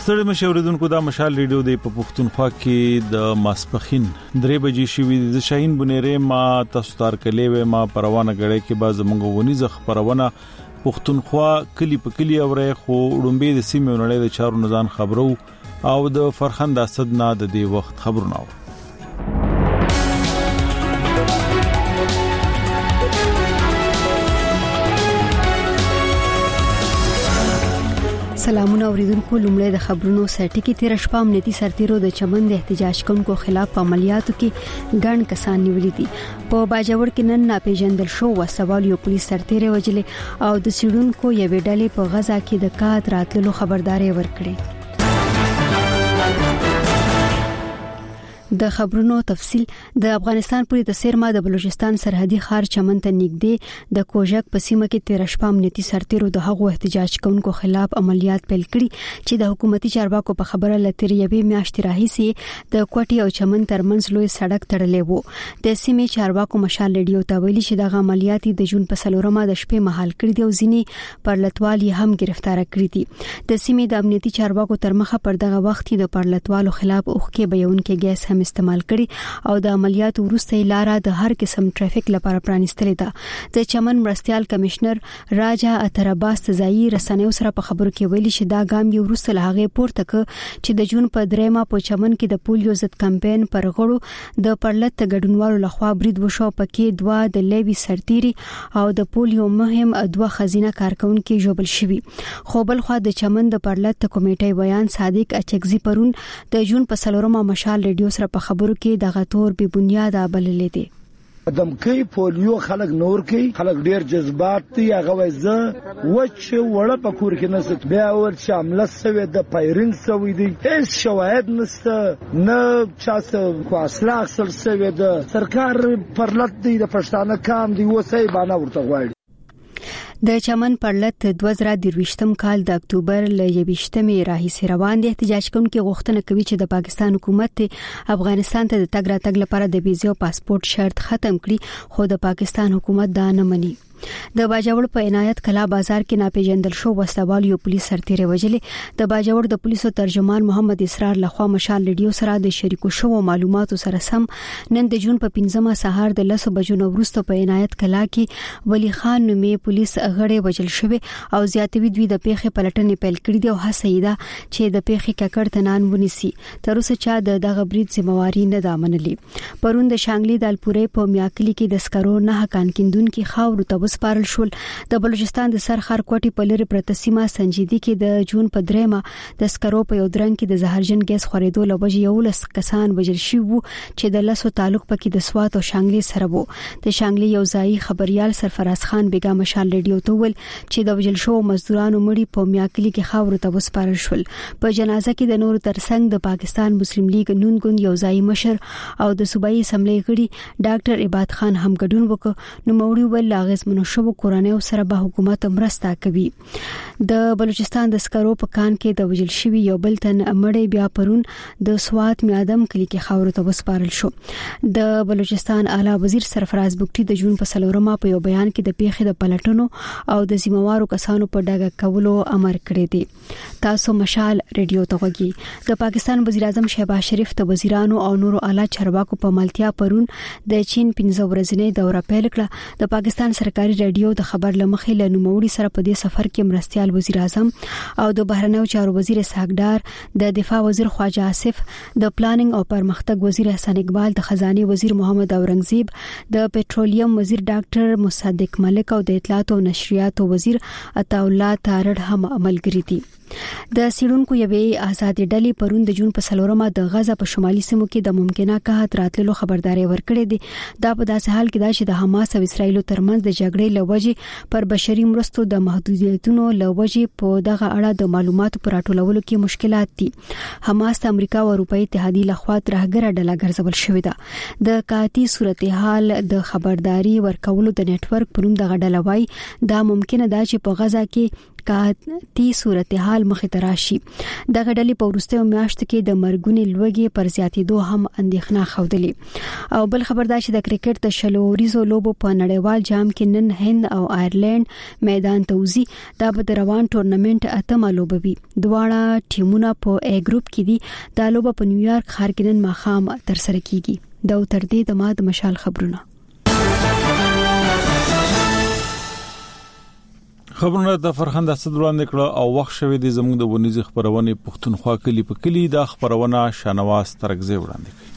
ستړي مشوریدونکو دا مشال ریډیو د پښتونخوا کې د ماسپخین 3 بجې شوې د شاهین بنيره ما تاسو تار کلي ما پروانه غړې کې باز مونږ ونی ځخ پروانه پښتونخوا کلی په کلی اورې خو وډمبې د سیمې ونړې د چارو نزان خبرو او د فرخند اسد نه د دې وخت خبرونه سلامونه اوریدونکو لومړی د خبرونو سرټکی تیر شپه امنیتي سرتیرو د چمن د احتجاج کوونکو خلاف عملیاتو کې ګڼ کسان نیولي دي په باجوړ کې نن ناپېژندل شو وسوال یو پولیس سرتیر وجلې او د سیډونکو یوې ډلې په غزا کې د کات راتللو خبرداري ورکړي د خبرونو تفصيل د افغانستان پوری تسیرما د بلوچستان سرحدي ښار چمن ته نږدې د کوژک په سیمه کې تیر شپه امنیتي سرتیرو د هغو احتجاج کوونکو خلاف عملیات پیل کړي چې د حکومتي چارواکو په خبره لتر یوې میاشتې راهیسې د کوټي او چمن ترمنځ لوی سړک تړلې وو د سیمې چارواکو مشال ریډیو ته ویلي چې د عملیات د جون په سلورمه د شپې مهال کړي دي او ځینی پرلتوالي هم گرفتار کړي دي د سیمې د امنیتي چارواکو ترمخه پر دغه وخت د پرلتوالو خلاف اوخکې بیانونکو ګیس استعمال کړي او د عملیاتو وروسته لاره د هر قسم ټریفیک لپاره پرانیستلې ده د چمن مرستيال کمشنر راجا اتراباس تزایی رسنیو سره په خبرو کې ویلي چې دا ګام یو وروسته لهغه پورته ک چې د جون په درېما په چمن کې د پولیو ضد کمپاین پر غړو د پرلت ګډونوالو لخوا برید وشو پکې دوا د لیوي سرتيري او د پولیو مهم ادوه خزینه کارکونکو جوبل شوی خو بل خو د چمن د پرلت کمیټې بیان صادق اچکزي پرون د جون په سلورمه مشال ریډیو سره په خبرو کې دغه تور به بنیاده بللې دي دمکې پولیو خلک نور کوي خلک ډیر جذبات دي هغه وځه وچ وړه په کور کې نست بیا ور چې عمله سوي د پایرینګ سوي دي هیڅ شواهد نشته نه چاسه خاصله اصل سوي د سرکار پرلط دي د پښتانه کام دي وسای باندې ورته غواړي د چمن پرلت 2023م کال د اکتوبر ل 28مې راهیسې روان دي احتجاج کوونکي غوښتنه کوي چې د پاکستان حکومت افغانستان ته د تګ راتګ لپاره د ویزا او پاسپورت شرط ختم کړي خو د پاکستان حکومت دا نه مني د باجوړ په عنایت کلا بازار کې ناپېژندل شو وسوال یو پولیس سرتیر وجلې د باجوړ د پولیسو ترجمان محمد اسرار لخوا مشال ریډیو سره د شریکو شو معلوماتو سره سم نن د جون په 15مه سهار د 10 بجو وروسته په عنایت کلا کې ولی خان نومې پولیس غړي وجل شوی او زیاتوي دوی د پیښې پلټنې پیل کړې دي او هڅه ده چې د پیښې ککړ تنان ونیسي تر اوسه چا دغه برید ذمہواری نه دا منلي پرون د شانګلي دالپورې په میاکلی کې د سکرو نه کان کیندونکو خاور ته سپارل شول د بلوچستان د سرخر کوټي په لری پرتسیمه سنجیدي کې د جون په درېما د سکرو په یو درنګ کې د زهرجن ګیس خورېدو لوجه یو لس کسان وجل شي وو چې د لاسو تعلق پکې د سوات او شانګلي سره وو د شانګلي یو ځای خبريال سرفراز خان بیگا مشال ریډیو ته ول چې د وجل شو مزدورانو مړي په میاکلی کې خاور ته وسپارل شول په جنازه کې د نور ترڅنګ د پاکستان مسلم لیگ نون ګوند یو ځای مشر او د صوبایي اسمبلی غړي ډاکټر عبادت خان هم ګډون وکړ نو موري ول لاغز شو کورانه سره به حکومت مرسته کوي د بلوچستان د سکرو په کان کې د وجل شوی یو بل تن مړی بیا پرون د سوات میادم کلی کې خاور ته وسپارل شو د بلوچستان اعلی وزیر سرفراز بوکټي د جون په سلورمه په یو بیان کې د پیښې د پلټنو او د ذمہوارو کسانو په ډاګه کولو امر کړی دی تاسو مشال ریډیو ته وګورئ د پاکستان وزیر اعظم شهباز شریف د وزیرانو او نورو اعلی چارواکو په ملتیا پرون د چین 15 ورځې دوره پیل کړه د پاکستان سرکاري ریډیو د خبر لمخې له نوموړي سره په دې سفر کې مرستيال وزیر اعظم او د بهرنیو چارو وزیر ساګدار د دفاع وزیر خواجه آصف د پلانینګ او پرمختګ وزیر حسن اقبال د خزانه وزیر محمد اورنګزیب د پټرولیم وزیر ډاکټر مصدق ملک او د اطلاعات او نشریات وزیر عطا الله تارړ هم عملګری دي د سیډونکو یوې آزاد ډلې پرون د جون په سلورمه د غزا په شمالي سیمو کې د ممکنه قحط راتللو خبرداري ورکړې دي دا په داسې حال کې دا چې د حماس او اسرایل ترمنځ د جګړې لوجې پر بشري مرستو د محدودیتونو لوجې په دغه اړه د معلوماتو پر راټولولو کې مشکلات دي حماس د امریکا او اروپאי اتحادیه لخوا ترهګره ډله ګرځول شوې ده د قحطي صورتحال د خبرداري ورکولو د نتورک پروم دغه ډله وای دا ممکنه ده چې په غزا کې انتقادي صورتحال مخې ته راشي. دغه ډلې په وروستیو میاشتو کې د مرګونې لوږې پر زیاتېدو هم اندېښنه ښودلې. او بل خبر دا چې د کرکټ د شلوریزو لوبو په نړیوال جام کې نن هند او آیرلند میدان ته وځي. دا به د روان ټورنمنت اتمه لوبه وي. دواړه ټیمونه په ای ګروپ کې دي. دا لوبه په نیویارک ښار کې نن ماښام ترسره کیږي. دا تر دې د ما د مشال خبرونه. خبرونه د فرخنده اسد وړاندې کړه او وخت شوه د زموږ د ونیز خبرونه پښتونخوا کلی په کلی د خبرونه شانواز ترغزه وړاندې کړي.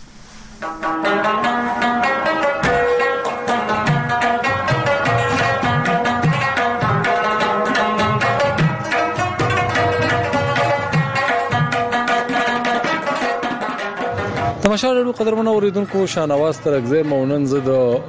تماشاله قدرمن اوریدونکو شانواز ترغزه مونن زه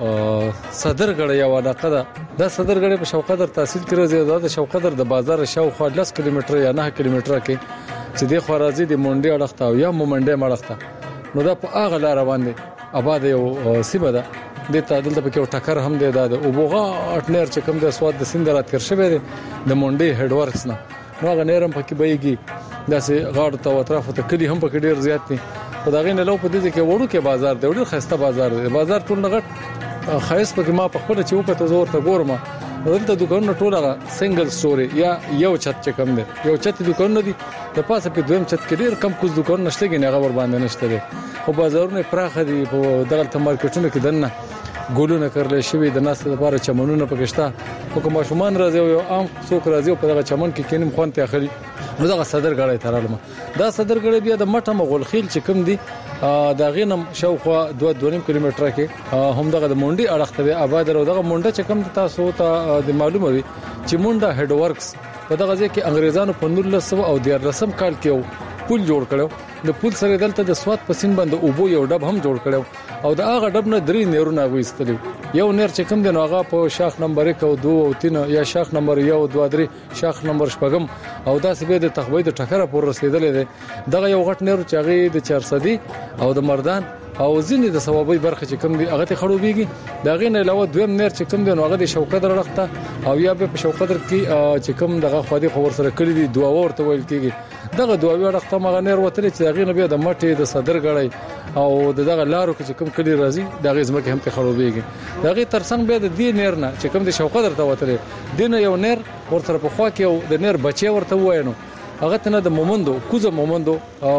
د صدرګړی یو علاقه ده صدرګړی په شوقدر تحصیل کړی زیاده د شوقدر د بازار شاوخوا 10 کیلومتر یا 9 کیلومتر کې چې د خورازي د مونډي اړخته او یا مومنډي مړخته نو دا په اغه لار باندې آباد یو سیمه ده. د تعدل د پکې ټکر هم دی د اوبوغه اټنر چې کوم د سواد د سیند را تیر شوی دی د مونډي هډ ورکس نه نو غنیرم پکې بېږي داسې غاړه ته اطراف ته کلی هم پکې ډیر زیات دي. په دغه نه لو په دې کې وړو کې بازار دی ډیر خسته بازار دی. بازار ټول نغټ خایس پکې ما په خپل چې وکړه زور ته ګورم دلته دکانونه ټول سنگل سټوري یا یو چت چې کم دی یو چت دکان نه دي د پاسه په دویم چت کې ډیر کم کوز دکان نشته کې نه غور باندې نشته دي. خو بازارونه پراخ دي په دغه مارکیټونو کې دنه ګولونه کړل شوی د ناس لپاره چمنونه پکښتا او کوم شومان راځي او عام څوک راځي په دغه چمن کې کینم خوان ته اخلي نو دغه صدرګړی ترالم. دا صدرګړی بیا د مټه مغول خیل چې کوم دي دا غینم شاوخوا 2.5 کیلومتر کې هم دغه د مونډي اړخته به آباد او دغه مونډه چې کوم تاسو ته د معلومه وي چې مونډه هډ ورکس په دغه ځای کې انګريزانو په 1900 او 1300 کال کې پل جوړ کړو. د پل سره دلته د سواد په سین باندې اوبو یو ډب هم جوړ کړو او د هغه ډب نه درې نیرونه غوښتل. یو نیر چې کوم د نوغه په شاخ نمبر 1 او 2 او 3 یا شاخ نمبر 1 او 2 3 شاخ نمبر 5 او داسې به د تخوید ټکر پر رسیدلې ده. دغه یو غټ نیر چې هغه د 400 او د مردان او ځینې د ثوابي برخه چې کوم دی هغه ته خړوبېږي. دا غینه علاوه دویم نیر چې کوم دی نو هغه د شوقدر رخته او یا په شوقدر کې چې کوم دغه خو دې خبر سره کړی دی دوا ورته ویل کېږي. دغه دواوی رخته مغه نیر وتل چې دغه نه بیا د مټي د صدرګړی او دغه لارو کې چې کوم کلی راځي دغه زمکه هم ته خړوبېږي. دغه ترڅنګ بیا د دې نیر نه چې کوم د شوقدر ته وتل دینه یو نیر ورته په خوا کې او د نیر بچي ورته وینو هغه ته نه د مومندو کوزه مومندو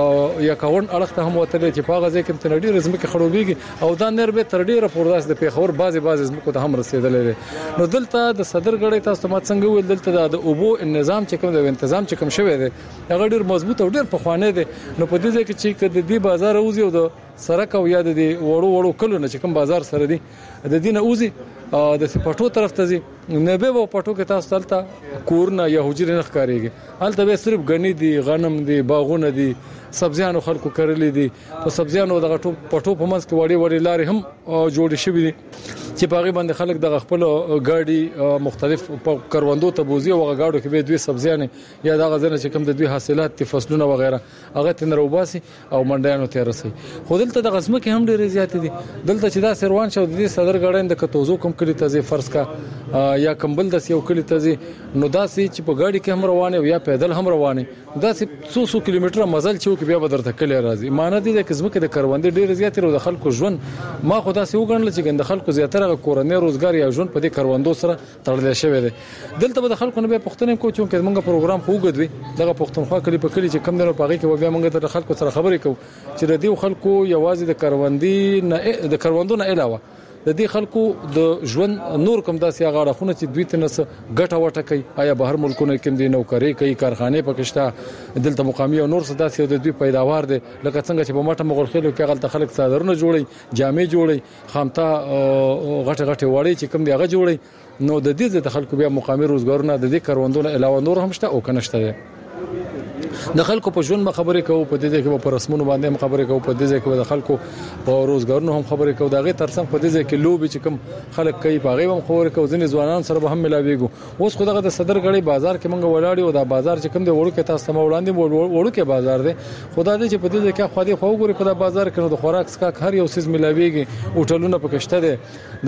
یا کاون اړخته هم وتل چې په غزه کې تنډي رزم کې خړوبېږي او دا نیر به تر ډیره پورداس د پیښور بازي زمکو ته هم رسیدلې. نو دلته د صدرګړی تاسو ته څنګه ویل دلته د اوبو نظام چې کوم د تنظیم چې کوم شوی دی هغه ډیر مضبوط او ډیر پخوانی دی. نو په دې ځای کې چې د دې بازار اوزي او د سرک او یا د وړو کلونه چې کوم بازار سره دی د دینه اوزي د سپټو طرف ته ځي نه به په پټو کې تاسو تلته کورنه یا حجره نه ښکاریږي. هلته به صرف غنی دي غنم دي باغونه دي سبزیانو خلکو کرلې دي. په سبزیانو دغه پټو په منځ کې وړي لارې هم جوړې شوې دي چې په هغه باندې خلک دغه خپل ګاډي مختلف کروندو ته بوزي او هغه ګاډو کې به دوی سبزیانه یا دغه ځنه چې کوم د دوی حاصلات دي فصلونه وغیرہ هغه تنروباسي او منډیانو ته رسي. خو دلته د غزمه کې هم ډېر زیات دي. دلته چې دا سروان شو د دې صدرګړی د کتوزو کوم کلی ته فرض کا یا کمبل د یو کلی ته نو داسې چې په ګاډي کې هم روانه او یا پیدل هم روانه داسې 100 کیلومتره مزل چې بیا بدرته کلی راځي. معنی دې د کزمه کې د کروندې ډېر زیات او د خلکو ژوند ما خدا سي وګڼل چې د خلکو زیاتره کورنۍ روزګار یا ژوند په دې کروندو سره تړل شوی دی. دلته به د خلکو نه به پښتنه کو چې موږ پروګرام خو وګدوي دغه پښتونخوا کلی په کلی چې کم نه پاږي کې بیا موږ د خلکو سره خبرې کوو چې د دې خلکو یوازې د کروندې نه د کروندو نه علاوه د دې خلکو د ژوند نور کوم داسې هغه خونه چې دوی تنس ګټه وټه کوي آیا بهر ملکونو کې د نوکری کوي کارخانه پکښتا دلته مقامی او نور څه داسې د دوی پیداوار دي لکه څنګه چې په ماټه مغول خېلو کې غلط خلک صادرونه جوړي جامې جوړي خامتا غټه وړي چې کوم دی هغه جوړي نو د دې د خلکو بیا مقامی روزګارونه د دې کاروندونو علاوه نور هم شته او کنهشته. د خلکو په ژوند خبرې کوو په دې کې په رسمونو باندې خبرې کوو په دې کې د خلکو په روزګارونو هم خبرې کوو دغه ترڅنګ په دې کې لوبي چې کوم خلک کوي په هغه هم خبرې کوو ځینې ځوانان سره به هم ملاويږو اوس خو دغه د صدرګړی بازار کې مونږ ولاړ یو دا بازار چې کوم دی وړو کې تاسو ته وړاندې وړو کې بازار دی خدای دې چې په دې کې خو دې خو ګوري په بازار کې نو د خوراک سکا هر یو سیس ملاويږي هوټلونه پکشته دي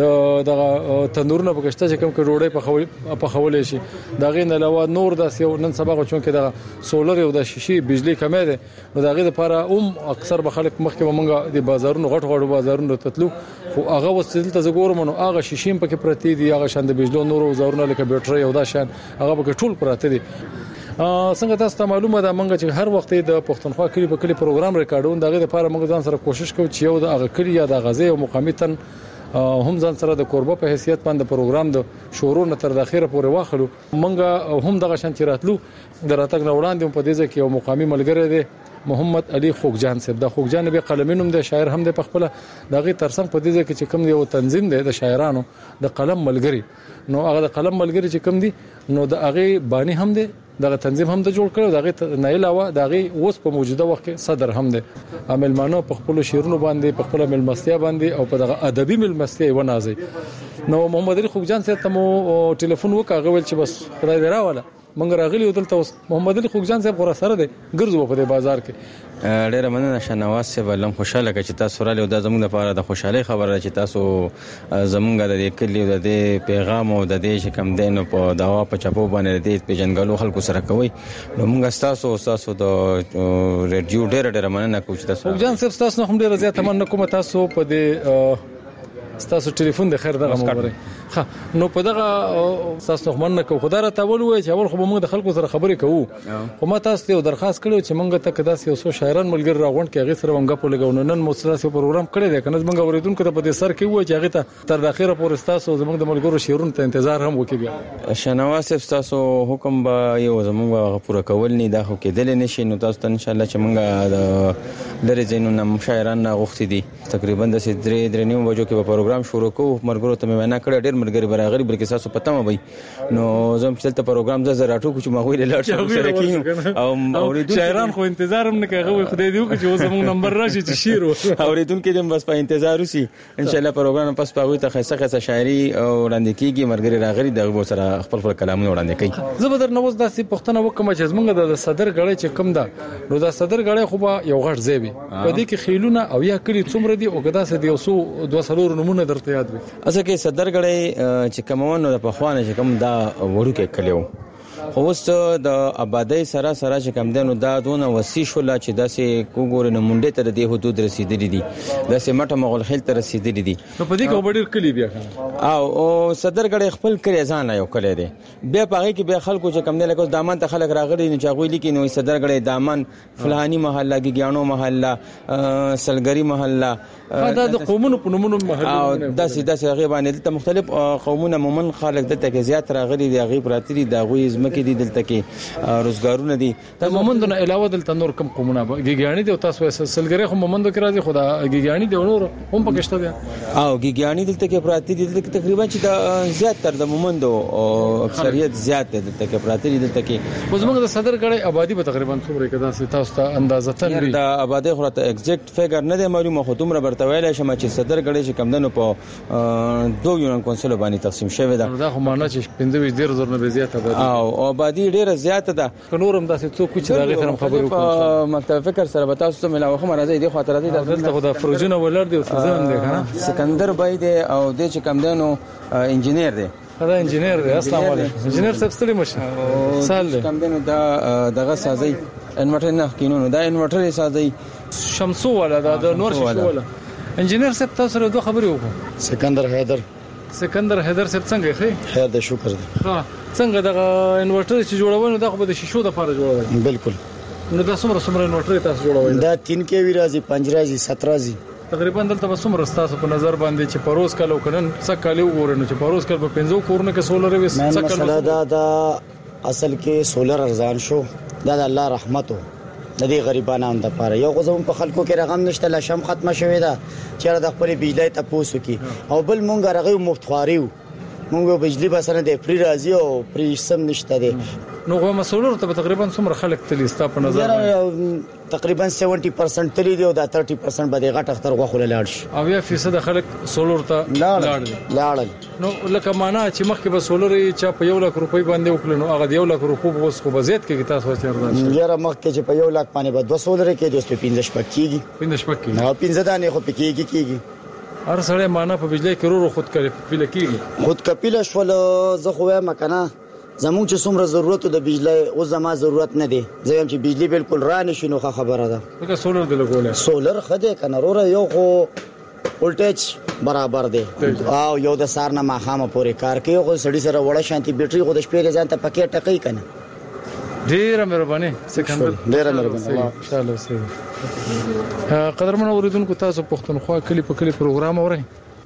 د تندورونه پکشته چې کوم کې ډوډۍ په خولې شي دغه نه علاوه نور داس یو نن سبا چون کې د سولر یو د شیشي بجلی کمه ده نو دغه لپاره اکثر به خلک مخکې مونږه د بازارونو غټ بازارونو تتلو خو هغه وسیل ته زګورم نو هغه شیشیم پکې پرتی دي هغه شاند بجلی نور وزارونه لکه بیټری یو دا شان هغه پکې ټول پراته دي څنګه تاسو ته معلومه ده مونږ چې هر وخت د پښتونخوا کلی په کلی پروګرام ریکارډون دغه لپاره مونږ ځان سره کوشش کوو چې یو د هغه کلی یا د غزه او مقامی تن هم ځان سره د کوربه په حیثیت باندې پروګرام د شروع نه تر د اخیره پورې واخلو مونږ هم دغه شان چیراتلو د راتګ نه وړاندې په دې ځکه یو مقامی ملګری دی محمد علي خوګجان صاحب د خوګجان به قلمینوم د شاعر هم د پخپله دغه ترڅنګ په دې ځکه چې کوم یو تنظیم دی د شاعرانو د قلم ملګری نو هغه د قلم ملګری چې کوم دی نو د هغه بانی هم دی دغه تنظیم هم د جوړ کړو دغه نه علاوه دغه اوس په موجوده وخت کې صدر هم دی عامل مانو په خپل شیرونو باندې په خپل ملمستیا باندې او په دغه ادبي ملمستیا ونازي نو محمد علي خوګجان صاحب ته مو ټلیفون وکاغه ول چې بس خدای دې راواله مونږ راغلی ودلته اوس محمد علي خوګجان صاحب غوړه سره دی ګرځو په دې بازار کې ډیره مننه شنواز صاحب لم خوشاله چې تاسو را لیدو د زموږ لپاره د خوشحالي خبره چې تاسو زموږ د کلی د پیغام او د دې شکم دین په داوا په چپو باندې د پیژنګلو خلکو سره کوي نو موږ تاسو د ریډیو ډیره مننه کوم چې تاسو خوګجان صاحب تاسو هم ډیره زیاته مننه کوم تاسو په دې تاسو ټلیفون د خیر دغه مو نو په دغه تاسو مننه کو خدای را تاول وای چې اول خو موږ د خلکو سره خبرې کوو خو ما تاسو ته درخواست کړو چې موږ ته کدا یو څو شاعران ملګری راغونډ کې هغه سره موږ په لګاونو نن مو سره پروګرام کړی دی کنه موږ اوریدونکو ته په دې سر کې وای چې هغه ته تر اخره پورې تاسو زموږ د ملګرو شعرونو ته انتظار هم وکړي بیا شنواز تاسو حکم به یو زموږ پوره کول نه دا خو کېدل نشي نو تاسو ته ان شاء الله چې موږ لري زینو شاعران غوښتي دي تقریبا د 3:30 بجو کې پروګرام شروع کوو مرګرو ته مې نه کړ ډېر مرګري برابر بلکې تاسو پته مې وي نو زم چې ته پروګرام د زراټو کو چې ما ویل لاړ شو سره کین او اوریدونکو شاعران خو انتظار هم نه کوي خدای دې وکړي چې زموږ نمبر راشي چې شیر اوریدونکو دې بس په انتظار وسی ان شاء الله پروګرام پس پاوي ته خاصه شاعري او وړاندې کیږي مرګري راغلي د سره خپل کلامونه وړاندې کوي زه به در نوځ داسې پښتنه وکم چې زموږ د صدر غړې چې کم ده نو د صدر غړې خو به یو غټ زیبي په دې کې خیلونه او یا کلی څومره دي او کدا سه دی اوسو 200 نمونه درته یاد وي اسه کې صدر غړې چې کومونه په خوانه چې کوم دا وړو کې کلیو اوس د آبادی سره چې کم دنو دا دونه وسیع شول چې داسې کوګور نه مونډه ته د حدود رسیدلې دي داسې مټه مغول خیل ته رسیدلې دي نو په دې کې وړ کلی بیا او صدر غړې خپل کړي ځان یو کړي دي بیا پاره کې بیا خلکو چې کم نه لکه دامن ته خلک راغلي نه چاغوي لیکي نو صدر غړې دامن فلانی محله ګیانو محله سلګری محله دا د قومونو په نومونو محله او داسې غیبانه د مختلف قومونه مومن خلک د ته زیات راغلي دي غیب راتري د غوي زمکه دي دلته کې روزګارونه دي د مومندونو علاوه دلته نور کم قومونه ګیګیانی دي او تاسو سلګری خو مومندو کې راځي خدا ګیګیانی دي نور هم پکشته دي او ګیګیانی دلته کې پراتی دي دلته تقریبا چې د زیات تر د مومندو اکثریت زیات دلته کې پراتی دي دلته کې خو زموږ د صدر غړې آبادی به تقریبا څومره کدا سي تاسو ته اندازه تن وي د آبادی خو ته ایگزیکټ فیګر نه دی معلومه خو دومره برته ویل شم چې صدر غړې چې کم دنو په دوه یونان کونسل باندې تقسیم شوی دا دا خو معنی چې 15 نه زیات آبادی او آبادی ډیره زیاته ده نورم داسې څوک چې دا غیر خبرو کوي مکتب فکر سره به تاسو ته ملاوه خبر راځي د خاطر راځي دلته خدا فروجونه ولر دی او ځان دی کنه سکندر بای دی او د چې کم دنو انجینیر دی دا انجینیر دی السلام علیکم انجینیر صاحب ستړي مشه سال دی کم دنو دا دغه سازي انورټر نه کینونو دا انورټر سازي شمسو ولا دا نور شو ولا انجینیر صاحب تاسو له دوه خبرې وکړو سکندر حیدر صاحب څنګه ښه خیر د شکر دی ها څنګه دا انورټر چې جوړول دا خو د شیشو د لپاره جوړول بالکل نو دا څومره انورټر تاسو جوړول دا 3 کې وی راځي 5 راځي 7 راځي تقریبا دلته به څومره تاسو په نظر باندې چې پروس کالو کنن څه کالو وګورئ چې پروس کال په 15 کورونه کې سولر وي څه کالو دا اصل کې سولر ارزان شو دا د الله رحمتو د دې غریبانو د لپاره یو غوځم په خلکو کې رقم نشته لشم ختمه شوې ده چې د خپل بجلی ته پوسو کې او بل مونږ راغیو مفت خواریو موږ بجلی بسنه د فری راځي او فری سم نشته دی. نو غو مسولور ته تقریبا څومره خلک تلی ستا په نظر تقریبا 70% تلی دی او دا 30% به د غټ اختر غوخه لاړ شي. او 1% خلک سولور ته لاړل. نو لکه معنا چې مخکې به سولور چې په 1 لک روپۍ باندې وکړو نو هغه 1 لک روپۍ اوس خو بزیت کې تاسو ورته یاره مخکې چې په 1 لک باندې به 2 سولور کې د 15 شپږ کیږي 15 شپږ کیږي نو 15 دانه خو کیږي هر سړی معنا په بجلی کې ورو خود کفیل کیږي خود کفیل شول. زه خو وایم کنه زموږ چې څومره ضرورت د بجلی او زما ضرورت نه دی. زه هم چې بجلی بالکل را نشي نو خبره ده. لکه سولر د لګولې سولر خده کنه وروره یو خو ولټیج برابر دی او یو د سار نه ماخامه پورې کار کوي. خو سړی سره وړه شانتي بیټري خو د شپې ځان ته پکې ټکې کنه. ډیره مهرباني سکندر ډیره مهرباني ان شاء الله سي قدرمن اوریدونکو تاسو پښتونخوا کلی په کلی پروګرام اورئ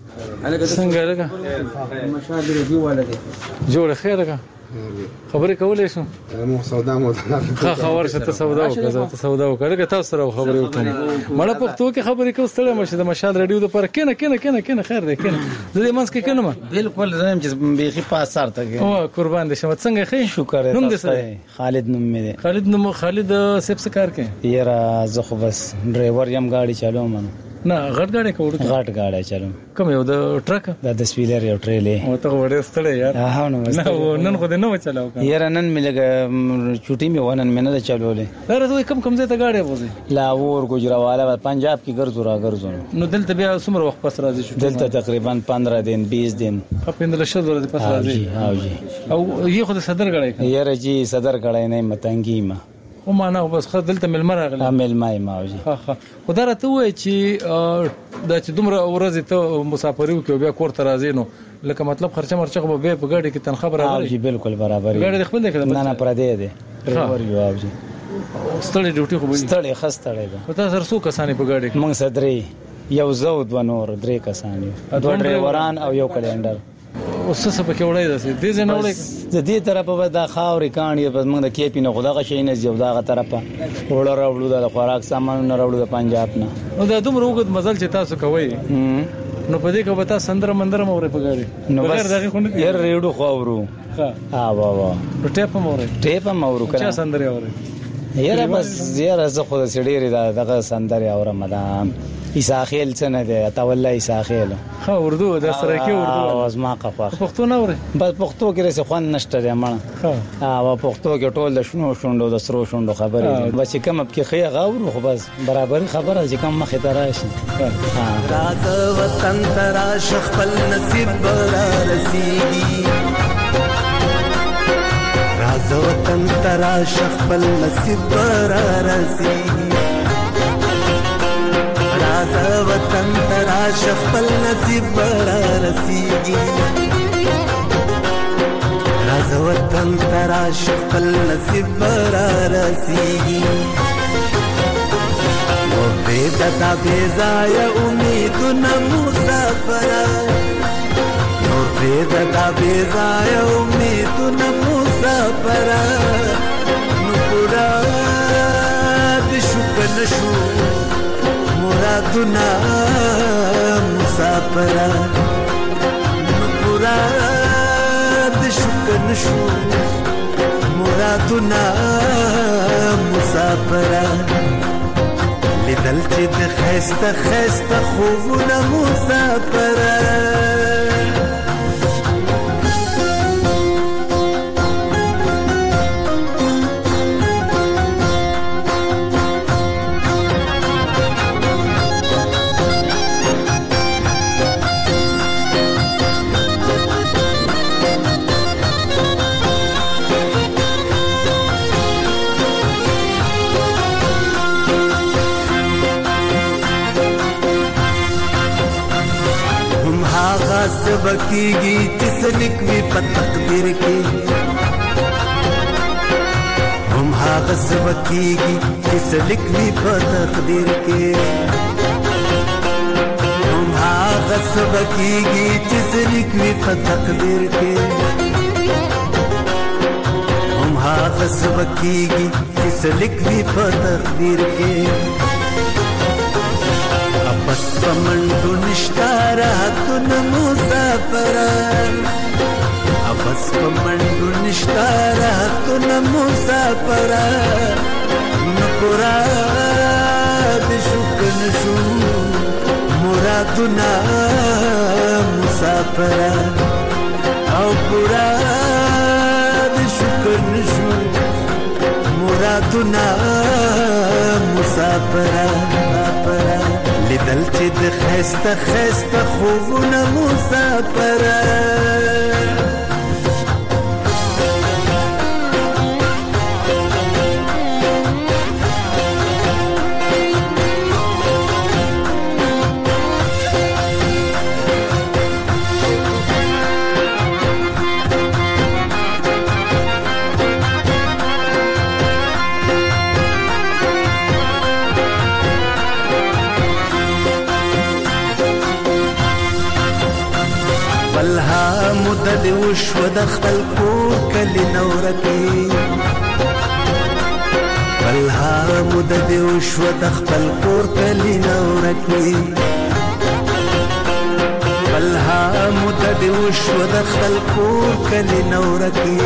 څنګه لګا مشاهده رادیو والده جوړ خیر لګا خبرې کولې شو مو سودا مو خبر شته سودا وکړه تاسو سره خبرې وکړم مړه پښتو کې خبرې کوستله مشه د مشال رادیو د پر کنه خیر دی کنه زه منځ کې کنه بالکل زم چې بيخي پاسار ته او قربان دې شمه څنګه خې شکر نوم دې خالد نوم مې دی خالد سیب څه کار کوي یاره زه خو بس ډرایور یم गाड़ी چالوم نه غټ गाड़ी کوم غټ गाड़ी چالوم کوم یو د ټرک د سپیلر یو ټریلې او ته وړې ستړې یار ها نو نن خو دې نو چلاو یاره نن مې لګه چوټي مې ونن مې نه چلولې دا راځي کم ځای ته गाड़ी بوزي لاهور گجراوالا پنجاب کې ګرځو نو دلته بیا څومره وخت پس راځي دلته تقریبا 15 دن 20 دن خپل له شل ورځې پس راځي او یې خو د صدر غړای یاره جی صدر غړای نه متنګی ما خو معنا بس دلته ملمر راغلی ملمای ماوجي ها خدای راته وای چې د چې دومره ورځې ته مسافر یو کې بیا کور ته راځي نو لکه مطلب خرچه مرچه به په ګاډي کې تنخواه برابر دی بالکل برابر دی ګاډي خپل دی نه پر دی دی ډرایور یو اوجي ستړي ډیوټي خو به ستړي خستړي ده په تاسو سره څو کسانې په ګاډي کې موږ صدرې یو زو د نور درې کسان یو دوه ډرایوران او یو کلندر اوس څه په کې وړای ده دې ځنه وړای د دې طرفه به د خاورې کانې په موږ د کېپی نه خدای شي نه زیو داغه طرفه وړو راوړو د خوراک سامان نه راوړو د پنجاب نه نو دا دومره وګد مزل چې تاسو کوي نو په دې کې به تاسو سندره مندره مورې په ګاډي نو بس ير ریډو خاورو ها وا نو ټیپ مورو کړه سندره اورې یره بس یره زه خو د سړي دغه سندره اورم مدام ایساخیل څنګه دی تا والله ایساخیل خو اردو د سره کې اردو از ما قفا پښتو نه اوري بس پښتو کې رسې خوان نشته دی مړه ها پښتو کې ټول د شنو شوندو د سرو شوندو خبرې بس کوم کې خي غاور خو بس برابر خبره چې کوم مخې ته راشي راز وطن ترا شخل نصیب برا رسیږي راز وطن ترا شخل نصیب برا رسیږي راز وطن ترا شخل نصیب برا رسیږي راز وطن ترا شخل نصیب برا رسیږي و بیدتا بیزای امیدنا مسافر و بیدتا بیزای امیدنا مسافر نپورا دشک نشو مرادنا مسافر نپورا دشک نشو مرادنا مسافر لیدل چې د خسته خوبونه مسافر بکیږي چې سلیک وي په تقدیر کې هم هغه سبکیږي چې سلیک وي په تقدیر کې هم هغه سبکیږي چې سلیک وي په تقدیر کې هم هغه سبکیږي چې سلیک وي په تقدیر کې بس پمنډو نشتا راتون مسافر بس پمنډو نشتارا تو مسافرا نپورا د شکن شو مرادنا مسافرا او پورا د شکن شو مرادنا مسافرا لیدل چې د خسته خسته خوبونه مسافرا مدد وشو د خپل کور کلی نورکی بلها مدد وشو د خپل کور کلی نورکی بلها مدد وشو د خپل کور کلی نورکی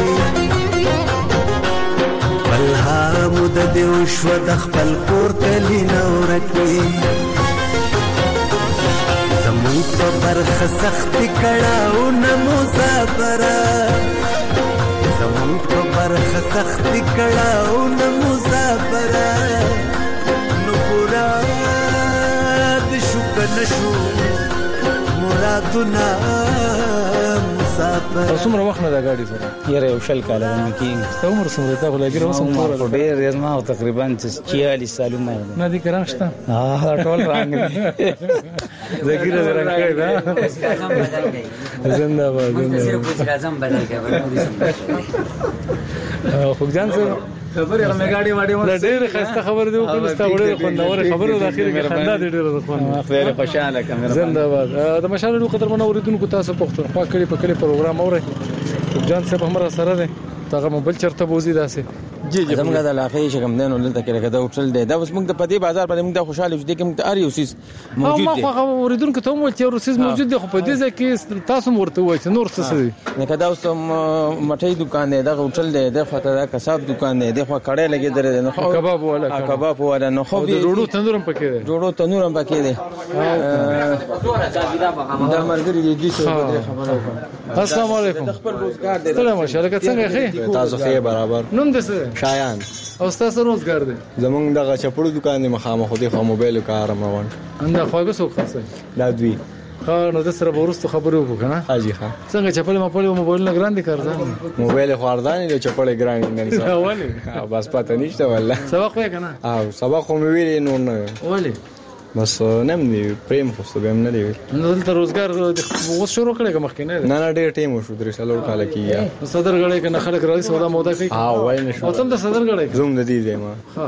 بلها مدد وشو د خپل کور کلی نورکی په برخه سخت کړهو نه مسافره زمون په برخه سخت کړهو نه مسافره نو پورا د شکر نشو مرادنا مسافره. څومره وخت نه دا ګاډي سره یاره یو شل کاله باندې کې ته عمر څومره تا ولګره وسم ټول ډېر ما تقریبا 46 سالونه نه دي کراشته ټول رنگ زګیره رنگ دا زنده باد اعظم بدل کړه خو ځان سره خبرې غمه ګاډي واډي دا ډېر خسته خبر دی خو ستا وړه خوندور خبره د اخیری کې خندا دې ډېر خوند خیر خوشاله کمر زنده باد د مشال قدر منو اوریدونکو تاسو پښتونخوا کړي په کړي پروګرام اوري ځان صاحب همرا سره ده تاغه موبایل چرته بوزي داسې جی زموږ د علاقې چې کوم دنو لته کې راګه وټل دی دا اوس موږ د پدی بازار باندې موږ د خوشاله شو دي کوم ار یو سیس موجود دی ما خو اوریدونکو ته مو چې روسیز موجود دی خو په دې ځکه تاسو ورته وای چې نور څه دي نه کدا اوس مټي دکان دی دا وټل دی د خاطر دا کسب دکان دی د خو کړه لګي درې نه خو کباب ولا نه خو جوړو تندورم پکې دی جوړو تندورم پکې دی دا مرګري دي څه خبره السلام علیکم خپل روزګار دی سلام علیکم څنګه ښه تاسو ښه برابر نوم دې څه شایان او تاسو روزګار دی زمونږ دغه چپړو دکان دی مخامخ خو دې خو موبایل کار روان انده خواږه سو خاصه دا دوی خا نو د سره ورستو خبرو وکړه حاجی ښا څنګه چپل موبایل نه ګران دي کارځه موبایل خو ارزان دی چپل ګران نه ولی بس پته نشته والله سبق وای کنه او سبق خو مې ویلې نو نه ولی بس نم دی پریم خو څه به نه دی نو دلته روزګار اوس شروع کړی کوم مخکې نه نه ډېر ټیم شو درې سالو کال کیږي صدر غړې کنه خلک راځي سودا مودا کوي وای نه شو او تم د صدر غړې زوم د دې دی ما ها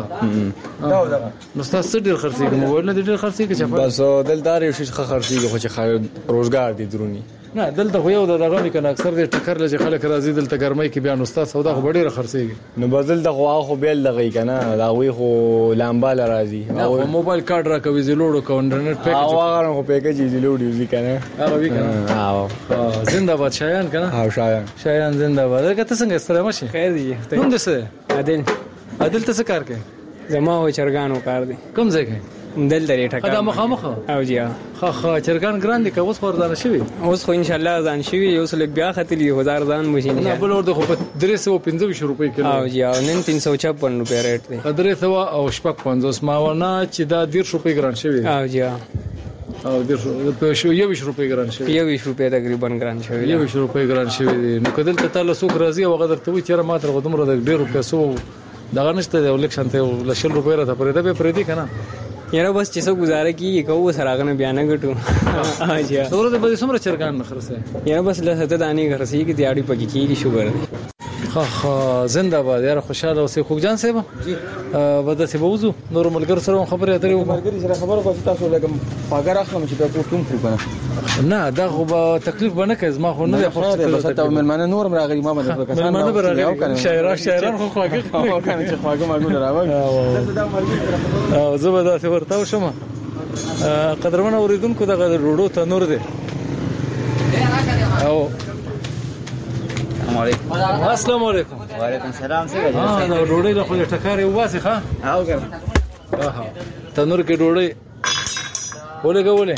نو تاسو ډېر خرڅي موبایل نه ډېر خرڅي کې چپا بس دلته یو شي خرڅي خو چې روزګار دی درونی نه دلته خو یو دغه نه کنه اکثر د ټکر لږ خلک راځي دلته ګرمۍ کې بیا نو تاسو سودا خو ډېر خرڅيږي نو بدل د خو بیل دغه کنه دا وی خو لامبال راځي او موبایل کارت راکوي زلوړو کو انټرنیټ پیکیج او هغه خو پیکیج زلوړي وی کنه هغه وی کنه او زنده باد شایان کنه او شایان زنده باد کته څنګه ستړی ماشي خیر دی نوم دې څه عادل ته څه کار کوي زما و چرګانو کار دی کوم ځای کې دل درې ټکا دا مخامخ او جی خا چرګان ګران دي که اوس خوردان شوی اوس خو ان شاء الله ځان شوی یو څلک بیا خطلی 1000 ځان ماشين نه بل ورته خو 325 روپۍ کیلو او جی نن 356 روپۍ ریټ دی 300 او شپږ 50 ماونه چې دا 10 روپۍ ګران شوی او جی او 10 شو 20 روپۍ ګران شوی 20 روپۍ تقریبا ګران شوی 20 روپۍ ګران شوی نو کدل ته تعالی سوق راځي او غدر ته وي چې ما تر غدمره د 1.5 پیسو دا نشته د الیکشن ته لشل روپۍ را ته پرې دا به پرې دي کنه یاره بس چې څو گزاره کی کوو سراغنه بیان غټو اجا ورته به څومره چرګان نخرسه یاره بس له ست دانی غرسي کی دیاړي پکې کیږي شوګر خا زنده باد یاره خوشاله اوسې خوګجان صاحب بده سی بوزو نور ملګر سره خبرې اترې ملګری سره خبره کوي تاسو لګم پاګر اخلم چې په کوم خو کنه نه دا خو به تکلیف بنه کوي ما خو نه خو بس ته مېلمانه نور راغلی ما باندې کسان راغلی شاعران خو خواږه کنه چې خواږه ما ګور راوړ او زبده ته ورته شوم قدرمن اوریدونکو دغه روډو تنور دی او السلام علیکم. السلام علیکم. وعلیکم السلام. څنګه دا ډوډۍ له خو ټکارې وباسي ښه او ګر تنور کې ډوډۍ ولګولې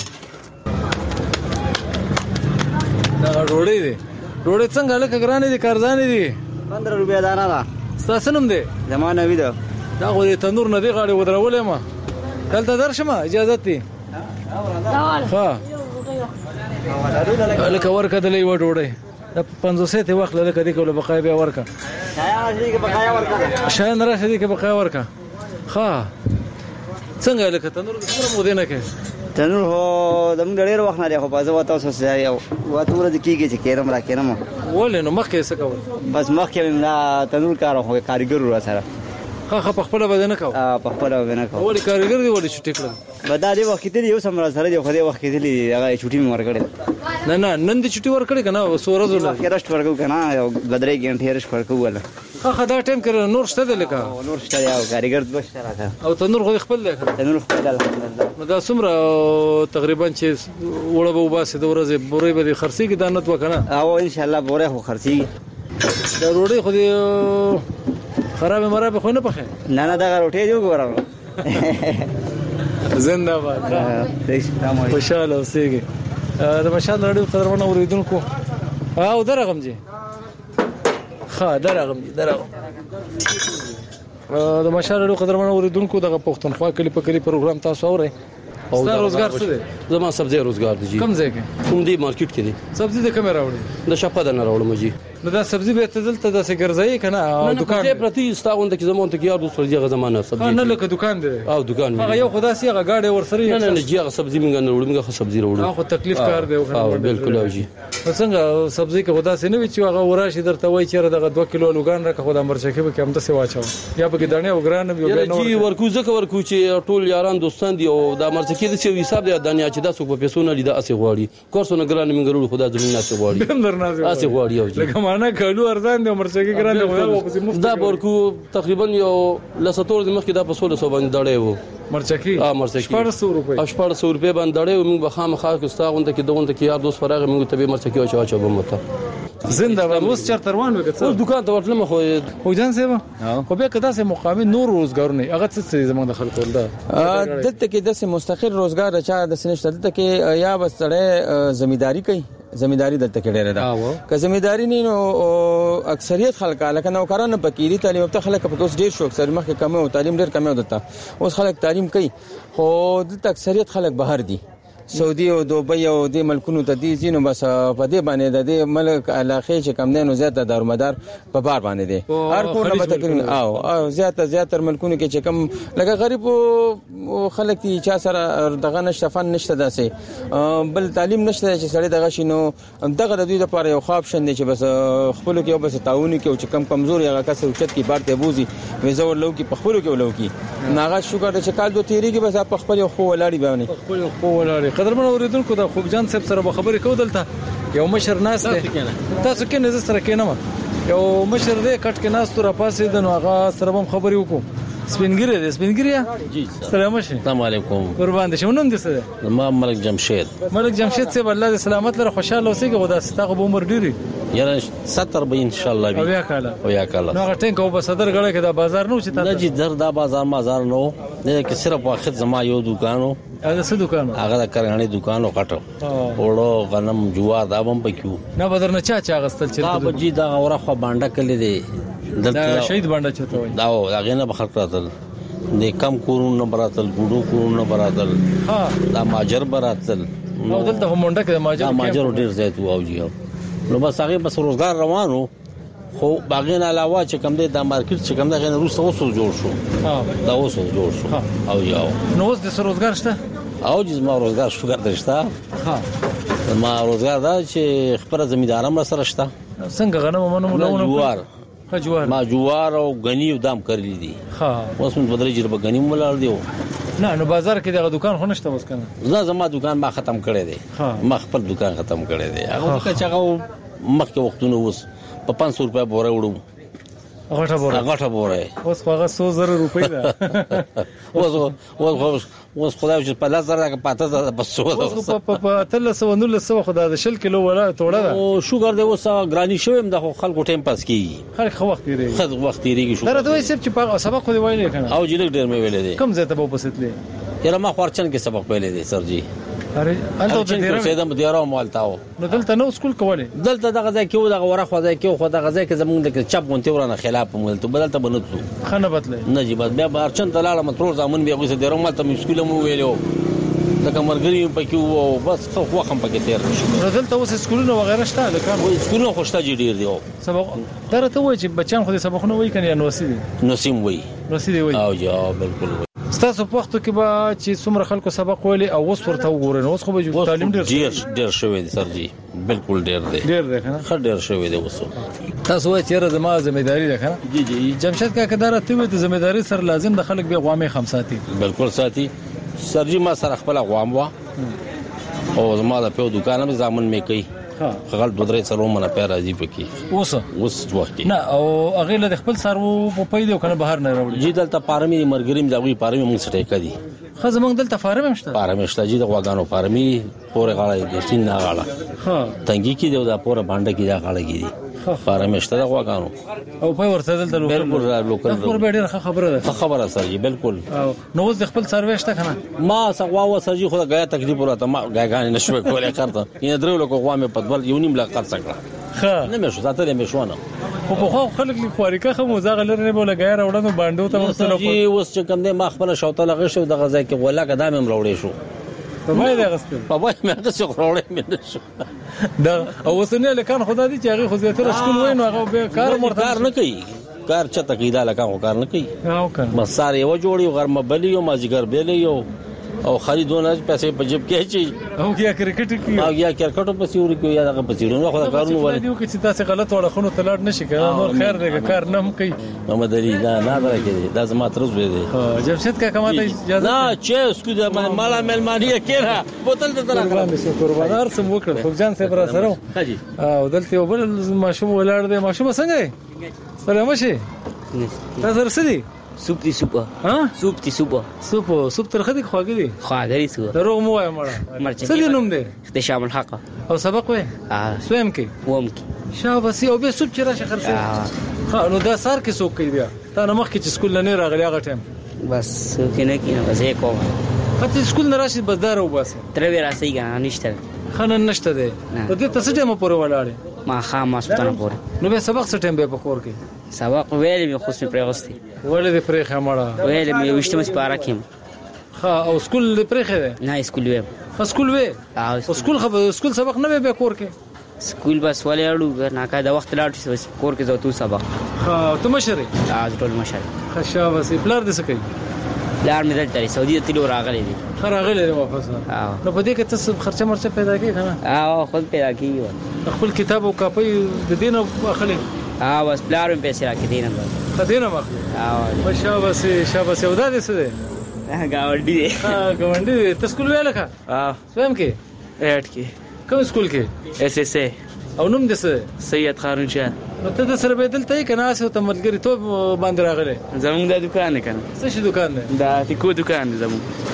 دا ډوډۍ دی. ډوډۍ څنګه لکه ګرانې دي کارزانې دي؟ 15 روپیا دانه ده. ستاسو نوم دی؟ زمانه وی ده. دا خو دې تنور نه دی غاړې ودرولې ما دلته درشم اجازه دي ها لکه ورکه دلې و ډوډۍ د 500 ته وخت لکه دې کوله بقای بیا ورکه شاید راشه دې کې بقای ورکه ها څنګه لکه تنور څومره مو دینه کې تنور هو دم ډېر وخت نه دی خو پازه وته اوس یو وته ورته کیږي چې کېرم را کېرم ولې نو مخکې څه کول بس مخکې نه تنور کار خو کاریګر را سره خا په خپل بدن کاو په خپل بدن کاو ولې کاریګر دی ولې چټی کړل بدا دی وخت دی یو سم را سره دی خو دی وخت دی هغه چټی مې ورکړل نه نن دي چټي ورکړې کنه سورزو له رشت ورکو کنه یو غدرې غنټه رشت ورکو ولا خا دا ټیم کړ نور شته د لکه نور شته یو کاریګر دوشته راته او تنور خو خپل دی تنور خپل الحمدلله نو دا څومره تقریبا چې وړه به وباسي د ورځې بورې به خرسي کې دانت وکنه او ان شاء الله بورې خو خرسي دا روړې خو دې خراب مراب خو نه پخې نه دا روټي جو ګورم زنده باد خوشاله اوسېږي د مشال رادیو قدرمن اوریدونکو او درغم جی ها درغم د مشال رادیو قدرمن اوریدونکو دغه پښتونخوا کلی په کلی پروګرام تاسو اورئ او دا روزګار څه دی زما سبزی روزګار دی جی کوم ځای کې کوم دی مارکیټ کې دی سبزی د کوم راوړي د شپه د نه راوړم جی نو دا سبزی به تدلته د سګرځي کنه دکان دی پرتی استاوند کې زمونږ ته یار دوسر جګه زمانه سبزی نه لکه دکان دی او دکان هغه یو خدا سي هغه گاډي ورسره نه جی هغه سبزی موږ نه وړم هغه سبزی راوړم هغه تکلیف کار دی او بالکل او جی څنګه سبزی کې خدا سي نه وی چې هغه وراشي درته وای چې دغه 2 کیلو لوګان راکه خدا مرچکه به کم ته سی واچو یا به دانه او ګران به یو جی ورکو زکه ورکو چې ټول یاران دوستان دی او دا مرچکه د سی حساب دی دانه چې 10 په پیسو نه لیدا اسی غواړي کورسونه ګران منګرو خدا زمين نه اسی غواړي اسی غواړي او جی لکه معنا کالو ارزان دی مرچکه ګران دی دا ورکو تقریبا یو لساتور د مخکې دا په 1600 باندې دړې وو مرچکی 1400 روپے 1400 روپے باندې دړې موږ به خامخا کستاغونده کې دغونده کې یار دوست فراغ موږ ته به مرچکی او چاچا بمته زنده باد اوس چرته روان وکړ اوس دکان ته ورتلم خو جان صاحب خو به کدا سه مقامي نور روزګار نه هغه څه زمونږ د خلکو ولدا دلته کې د مستقل روزګار چا د سنشت دلته کې یا بس سره زمینداری کوي زمینداری دلته کې ډیره ده که زمینداری نه نو اکثریت خلک لکه نوکرانه فقيري تعلیم ته خلک په اوس ډیر شوق سره مخکې کم او تعلیم ډیر کم ودته اوس خلک تعلیم کوي خو دلته اکثریت خلک بهر دي سعودي او دوبۍ او د ملکونو ته دي زینو بس په دې باندې د ملک علاقې چې کم دینو زیاته دارومدار په بار باندې دي هر کور نه تقریبا او زیاتره ملکونو کې چې کم لکه غریب خلک دي چې سره دغه نشته فن نشته داسې بل تعلیم نشته چې سړی دغه شنو دغه د دوی لپاره یو خواب شند چې بس خپل کې بس تعاون کې او چې کم کمزوري هغه کس اوچت کې بارته بوزي وزور لو کې په خپل کې ولو کې ناغه شوګر چې کال دوه تیری کې بس په خپل خو ولاړی باندې خپل خو ولاړی قدرمن اوریدونکو د خوب جان صاحب سره خبرې کو دلته یو مشر ناس دی تاسو کې نظر سره کینم یو مشر دی کټ کې ناس تر پاسې د نو هغه سره هم خبرې وکړو سپینګری دی سپینګری جی السلام علیکم قربان دي شونم دي سره ما ملک جمشید صاحب الله دې سلامت لره خوشاله اوسې غوډه ستغه به عمر ډیری یاره 70 به ان شاء الله بیا کاله نو ټینګ او په صدر غړې کې دا بازار نو چې تاسو جی دا بازار نو نه کې صرف واخد زما یو دکانو هغه څه دکانو هغه د کرغړې دکانو کټو وړو غنم جوا دا بم پکيو نه بدر نه چا غستل چې دا بجی دا غوړه خو باندې کړل دي دا شهید باندې چته وای دا هغه نه بخښ راتل د کم کورون نه براتل ګډو کورون نه براتل دا ماجر براتل نو دلته همونډه کې ماجر ډیر زیات واو جی نو بس هغه بس روزګار روانو خو باغین علاوه چې کوم دی د مارکیټ چې کوم دی غن روس اوس جوړ شو دا اوس جوړ شو او یاو نو اوس د روزګار شته او جز ما روزګار شو ګرځښت ما روزګار دا چې خبره زمیندارم سره شته څنګه غنم منو جوار ما جوار او غنی دام کړی دي اوس من بدرې جربه غنی مولار دیو نه نو بازار کې دغه دکان خو نشته بس کنه زما دکان ما ختم کړی دی ما خپل دکان ختم کړی دی هغه چې هغه مخکې وختونه اوس په 500 روپیا بوره وړم غټه بوره اوس هغه 100,000 روپۍ ده اوس خدای چې په لزر کې پاته ده بس اوس په 319 خدای د 10 کیلو ولا توړه ده او شوګر دی اوس ګرانی شوم د خلکو ټیم پاس کیږي خلک خو وخت تیریږي خد وخت تیریږي شو درته وایي چې په سبق خو دی وایي کنه او جلګ ډیر مې ویلې دي کم زه ته په پسیتلې یره ما خورچن کې سبق ویلې دي سر جی اره انت ته ډیر سیدم دیارو مالتاو نو دلته نو سکول کوله دلته دغه ځای کې دغه وره خو ځای کې خو دغه ځای کې زمونږ د چپ غونټي ورانه خلاف مولته بدلته بنوتو خنه بدله نه جی بس بیا بارچن تلاله مترور زمون بیا غوسه دیرو مالته مسکول مو ویلو د کمرګری په کې وو بس خو وخم پکې تیر شو دلته اوس سکولونه وغیرہ شته لکه وای سکولونه خوشته جی ډیر دی سبق درته وای چې بچان خو دې سبقونه وای کنه نو سي نسیم وای او جواب بالکل ستاسو په وخت کې به چې څومره خلکو سبق ویلي او اوس ورته وګورئ اوس خو به تعلیم ډیر شوی دی سر جی بالکل ډیر دی کنه خ ډیر شوی دی اوس تاسو وایي چې زما ځمېداري ده کنه جی جمشید کا کدار ته وي د ځمېداري سره لازم د خلک به غوامه خمساتي بالکل ساتي سر جی ما سره خپل غوام وا او زما د په دکان مې ځامن مې کوي خپل بدرې سره مونږه پیر راځي پکې اوس وخت نه او هغه له خپل سرو په پیډو کنه بهر نه راوړي جی دلته پارمي مرګریم ځوي پارمي مونږ سره کدي خزه مونږ دلته فارم مشته جی د غواګانو پارمي پورې غاړه د سین نه غاړه تنګي کې دا پورې باندې کې دا غاړه کې دي فارم مشته د غواګانو او په ورته دلته لوکل خبر به ډیره خبره سره جی بالکل نو اوس د خپل سروې شته کنه ما سغوا و سرجي خو غیا تکلیف ورته ما غاګان نشوي کولای کارته ینه درو لکه غوامه پدبل یو نیم لا قرض کړه نه مې شو ساتل مې شو نه خو خلک لیکواري خو مزاغ لرنه بوله غیر وړاندې باندې ته وسلو جی اوس چې کوم دې ما خپل شوته لغه شو د غزا کې ولا قدم هم وروړې شو په وای دا غستل په وای مې هغه څو وروړې مې نشو دا اوسنه لکان خدای دې چې هغه خو زیاتره سکول وای نو هغه به کار مرتار نه کوي کار چته کیدا لکان کار نه کوي او کنه مساره و جوړي غرمه بلی یو مازیګر بلی یو او خریدونه پیسې په جیب کې چي او یا کرکټ کې او یا کرکټ په سیوري کې یا دغه په سیوري خو دا کارونه ولې دیو کې چې تاسو غلط وړه خونو تلاړ نشي کړه نور خیر دی کار نه هم کوي محمد علي دا نه درکې دا زما ترز وې دی جمشید کا کماته اجازه نه چې اسکو د مالا ملمانیه کړه بوتل ته تلاړ قربانار سم وکړه خو جان صاحب را سره او دلته وبل ماشوم ولاړ دی ماشوم څنګه سلام شي تاسو رسېدي سوپ دي سوپ ها سوپ دي سوپ ترخه دي خواږه دي خواږه سوپ دروغ مو وایم مړه څه دي نوم دي د شامل حق او سبق وې سویم کې ووم کې شابه او به سوپ چې راشه خرڅه ها نو دا سار کې سوق کوي بیا تا نه مخ کې چې سکول نه راغلی هغه ټایم بس کنه بس یې کوم کته سکول نه راشي بس دار او بس تر وی راسي ګان نشته خنن نشته ده دې تاسو ټیم پورې ولاړې ما خامہ ستنه پورې نو به سبق څه ټیم به پکور کې سبق ویلې مې خو سمې پرېغستې ولې دې پرې خمړه ویلې مې وشته مې پاره کېم او سکول دې پرې خې نه سکول وې سکول وې او سکول سبق نه به کور کې سکول بس ولې اړو نه کا د وخت لاړ شي کور کې زو تو سبق ته مشره ټول مشره خشا وسې پلار دې سکي پلار مې دلته سعودي ته لور راغلي دي راغلي دي واپس نو په دې کې تاسو خرچه مرچه پیدا کوي کنه خود پیدا کوي خپل کتاب او کاپي د دینه اخلي بس پلار مې پیسې راکې دینه خدینه مخ شابه او دا دې څه دي گاونډي دي گاونډي ته سکول ویل کا سویم کې 8 کې کوم سکول کې اس اس اي او نوم دې سید خارون شاه نو ته د سره بدل ته کنه اسه ته ملګری ته باندې راغله زموږ د دکان کنه څه شي دکان دی دا ټیکو دکان دی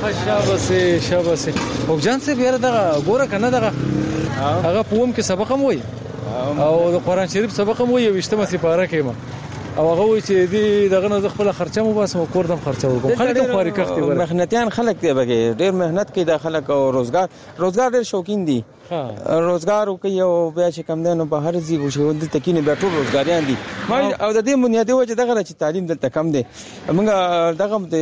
زموږ شابه او جان څه بیا دا ګوره کنه دا هغه پوم کې سبق هم وای او د قران شریف سبق هم وای وشته سپاره کې ما او هغه وای چې دې دغه نه خپل خرچه مو باسم کوردم خرچه وکم خلک خوري کختي ور مهنتيان خلک دی بګي ډېر مهنت کوي د خلک او روزګار ډېر شوقین دي روزګار کوي او بیا چې کم دنو په هر ځای وشو د تکینه بیا ټول روزګاریان دي او د دې بنیادی وجه دغه چې تعلیم دلته کم دی موږ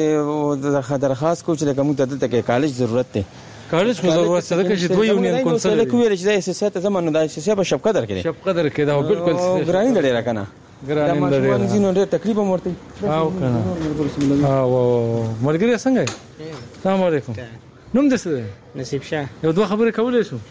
دغه درخواست کوو چې کوم دلته کې کالج ضرورت دی کالج کو ضرورت څه ده چې دوی یونین کونسل کوي چې د اساسات زمانه د اساسات په شپ قدر کې شپ قدر کې دا بالکل ګرانی لري راکنه ګرانی لري دا ماشومان ډېر تکلیف مرته او کنه او ملګری څنګه السلام علیکم نوم دې څه نصیب شاه یو دوه خبرې کولې شو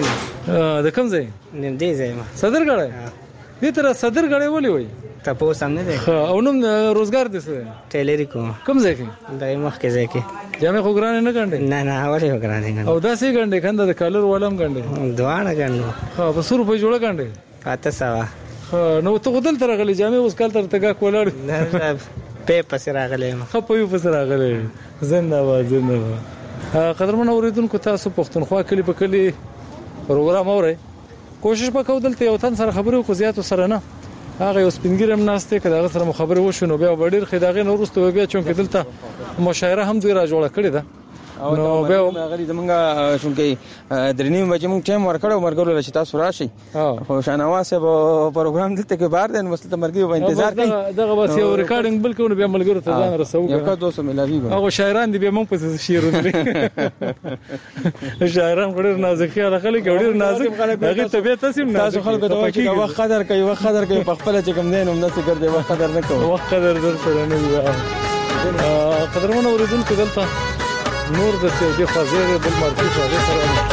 د کوم ځای نیم دې ځای ما صدرګړی دې تر صدرګړی ولې وای تاسو سامنے ده او نوم روزګار دې څه ټیلری کوم کوم ځای کې دای مخ کې ځای کې جامې خو ګرانې نه ګڼډې نه ولې ګرانې او داسې ګڼډې کنده د کالر ولم ګڼډې دوانه ګڼو ها په 100 روپۍ جوړه ګڼډې پاته سوا نو ته غدل تر غلي جامې اوس کال تر تګه کولړ نه په پس راغلې خو په پس راغلې زنده قدرمن اوریدونکو تاسو پښتونخوا کلی په کلی پروګرام اورئ کوشش وکاو دلته یو تن سره خبرو کو زیاتو سره نه هغه یو سپینګرم ناشته کړه سره خبرو وشو به ډیر خداغه نورسته بیا چون کې دلته مشاعره هم دوی را جوړه کړې ده نو به غری زمونږه چونکې درنیم بجې مونږ ټیم ورکړو مرګرو چې تاسو راشي خو شانواز به پروګرام دلته کې بار دین مسله مرګي په انتظار کوي دغه بس یو ریکارډینګ بل کوو بیا ملګرو ته ځان رسو یو کا 200 ملاوي هغه شاعران دي به مونږ په شعرونه شاعران ډېر نازک خلک ډېر نازک هغه طبيعت تاسو تاسو خلکو ته چې وخت قدر کوي وخت قدر کوي په خپل چې کوم دین هم نه څه ګرځي وخت قدر نه کوي وخت قدر در سره نه وي قدرمن اوریدونکو دلته نور د سعودي خزر بل مرکز هغه سره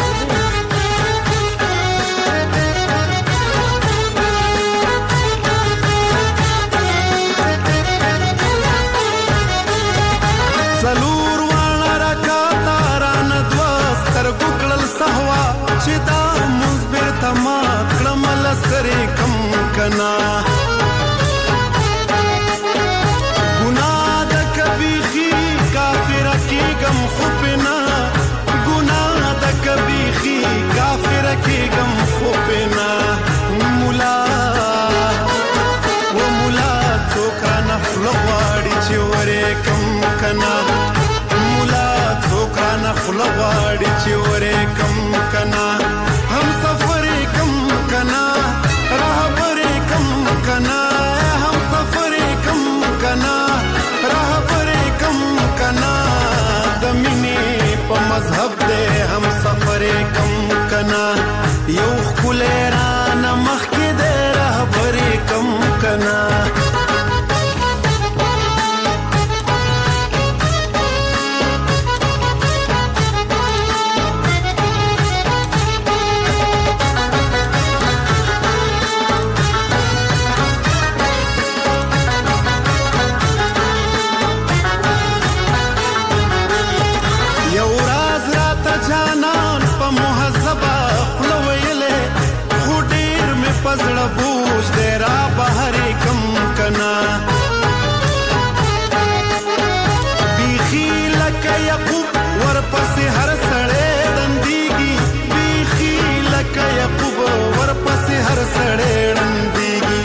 سلور وانا رکاتا ران دوستر ګکړل سهوا چې دا مزبر تما کړمل سره کم کنا ګناه د کبيخي کافر کی غم خوبنا ګناه د کبيخي کافر کی غم خوبنا مولا و مولا څوکا نفل واړي چې ورې کم کنا مولا څوکا نفل واړي چې ورې کم کنا هم سفر کم کنا راهبر کم کنا هم سفر کم کنا راهبر کم کنا د مینې په مذهب دې هم سفر کم کنا یو خلران مخ کې دې راهبر کم کنا پزړه بوج دې را بهر کم کنا بیخي لکه یعقوب ورپسې هر سړی دندېږي بیخي لکه یعقوب ورپسې هر سړی دندېږي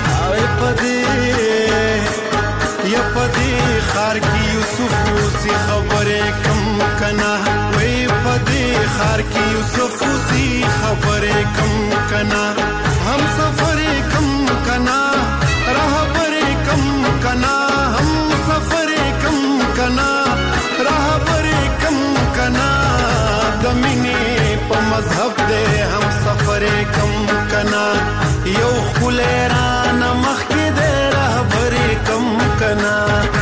پدې خار کې یوسف اوسې خبرې کم کنا وای پدې خار کې یوسف اوسې خبرې کم کنا हम सफर कम कना राहबर कम कना हम सफर कम कना राहबर कम कना दमिने प मजहब दे हम सफर कम कना यो खुलेरान मख के दे राहबर कम कना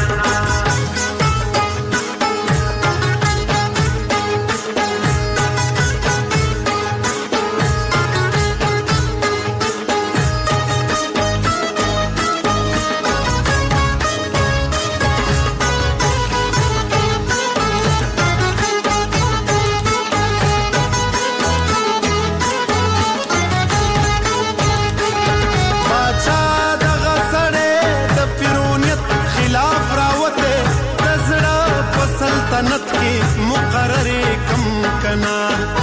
سلطنت کی مقرر کم کنا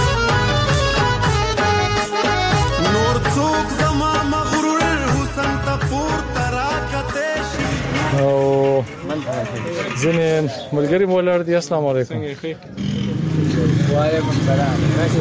نور څوک زما مغرور حسن ته پور تراکته شي او زين ملګری مولا دي السلام علیکم وعلیکم السلام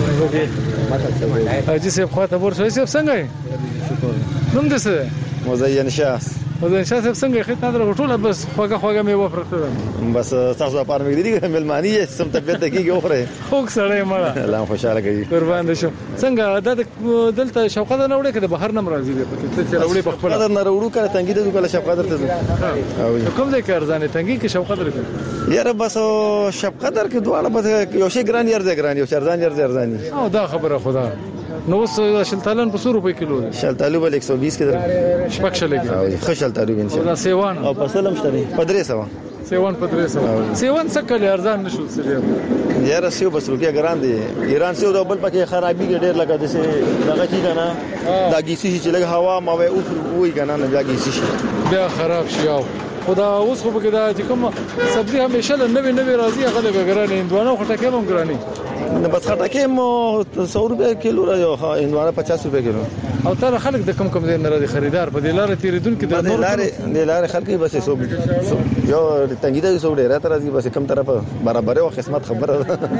اجي سه خواته ورسې سه څنګه شکر نوم دې څه مزین شاس مزین شاس څنګه خدمت درو ټوله بس خوګه مې وفرته بس تاسو په اړه دې ملمانی سم طبيعت کېږي اوره خوګ سړی مړه الله خوشاله کوي قربان دې شو څنګه دلته شوقه نه وړي کده بهر نه مرضی دې ته وړي په خپل قدر نه وړو کړه تنګي دې کله شپ قدر ته کوم ځای کې ارزانه تنګي کې شوقه درته یاره بس شپ قدر کې دواړه بس یو شي ګران یار دې ګران یو ارزان یار دې ارزاني او دا خبره خدا نو شلتالن په 100 روپے کیلو شلتالو بل 120 کې در شپږ شلګي خو شلتالو ان شاء الله سیوان او پسلم شته 300 سیوان 300 سیوان څه کله ارزان نشو سره یاره سیو بس روپیا ګران دي ایران سیو د بل پکې خرابي ډېر لګا دي سه دغه کی کنه دا گیسی چې لګ هوا ما وې او وې کنه نه دا گیسی بیا خراب شي او خدا اوس خو به دا چې کوم سبزی همیشه نوې راځي هغه د ګرانې هندوانه خټکه هم ګرانې بس خټکه مو 100 روپے کیلو را یو هندوانه 50 روپے کیلو او تر خلک د کم ځای نه راځي خریدار په دې لارې تیریدونکو د لارې خلک بس یو تنګی د سو ډیر تر راځي بس کم طرف برابر او قسمت خبره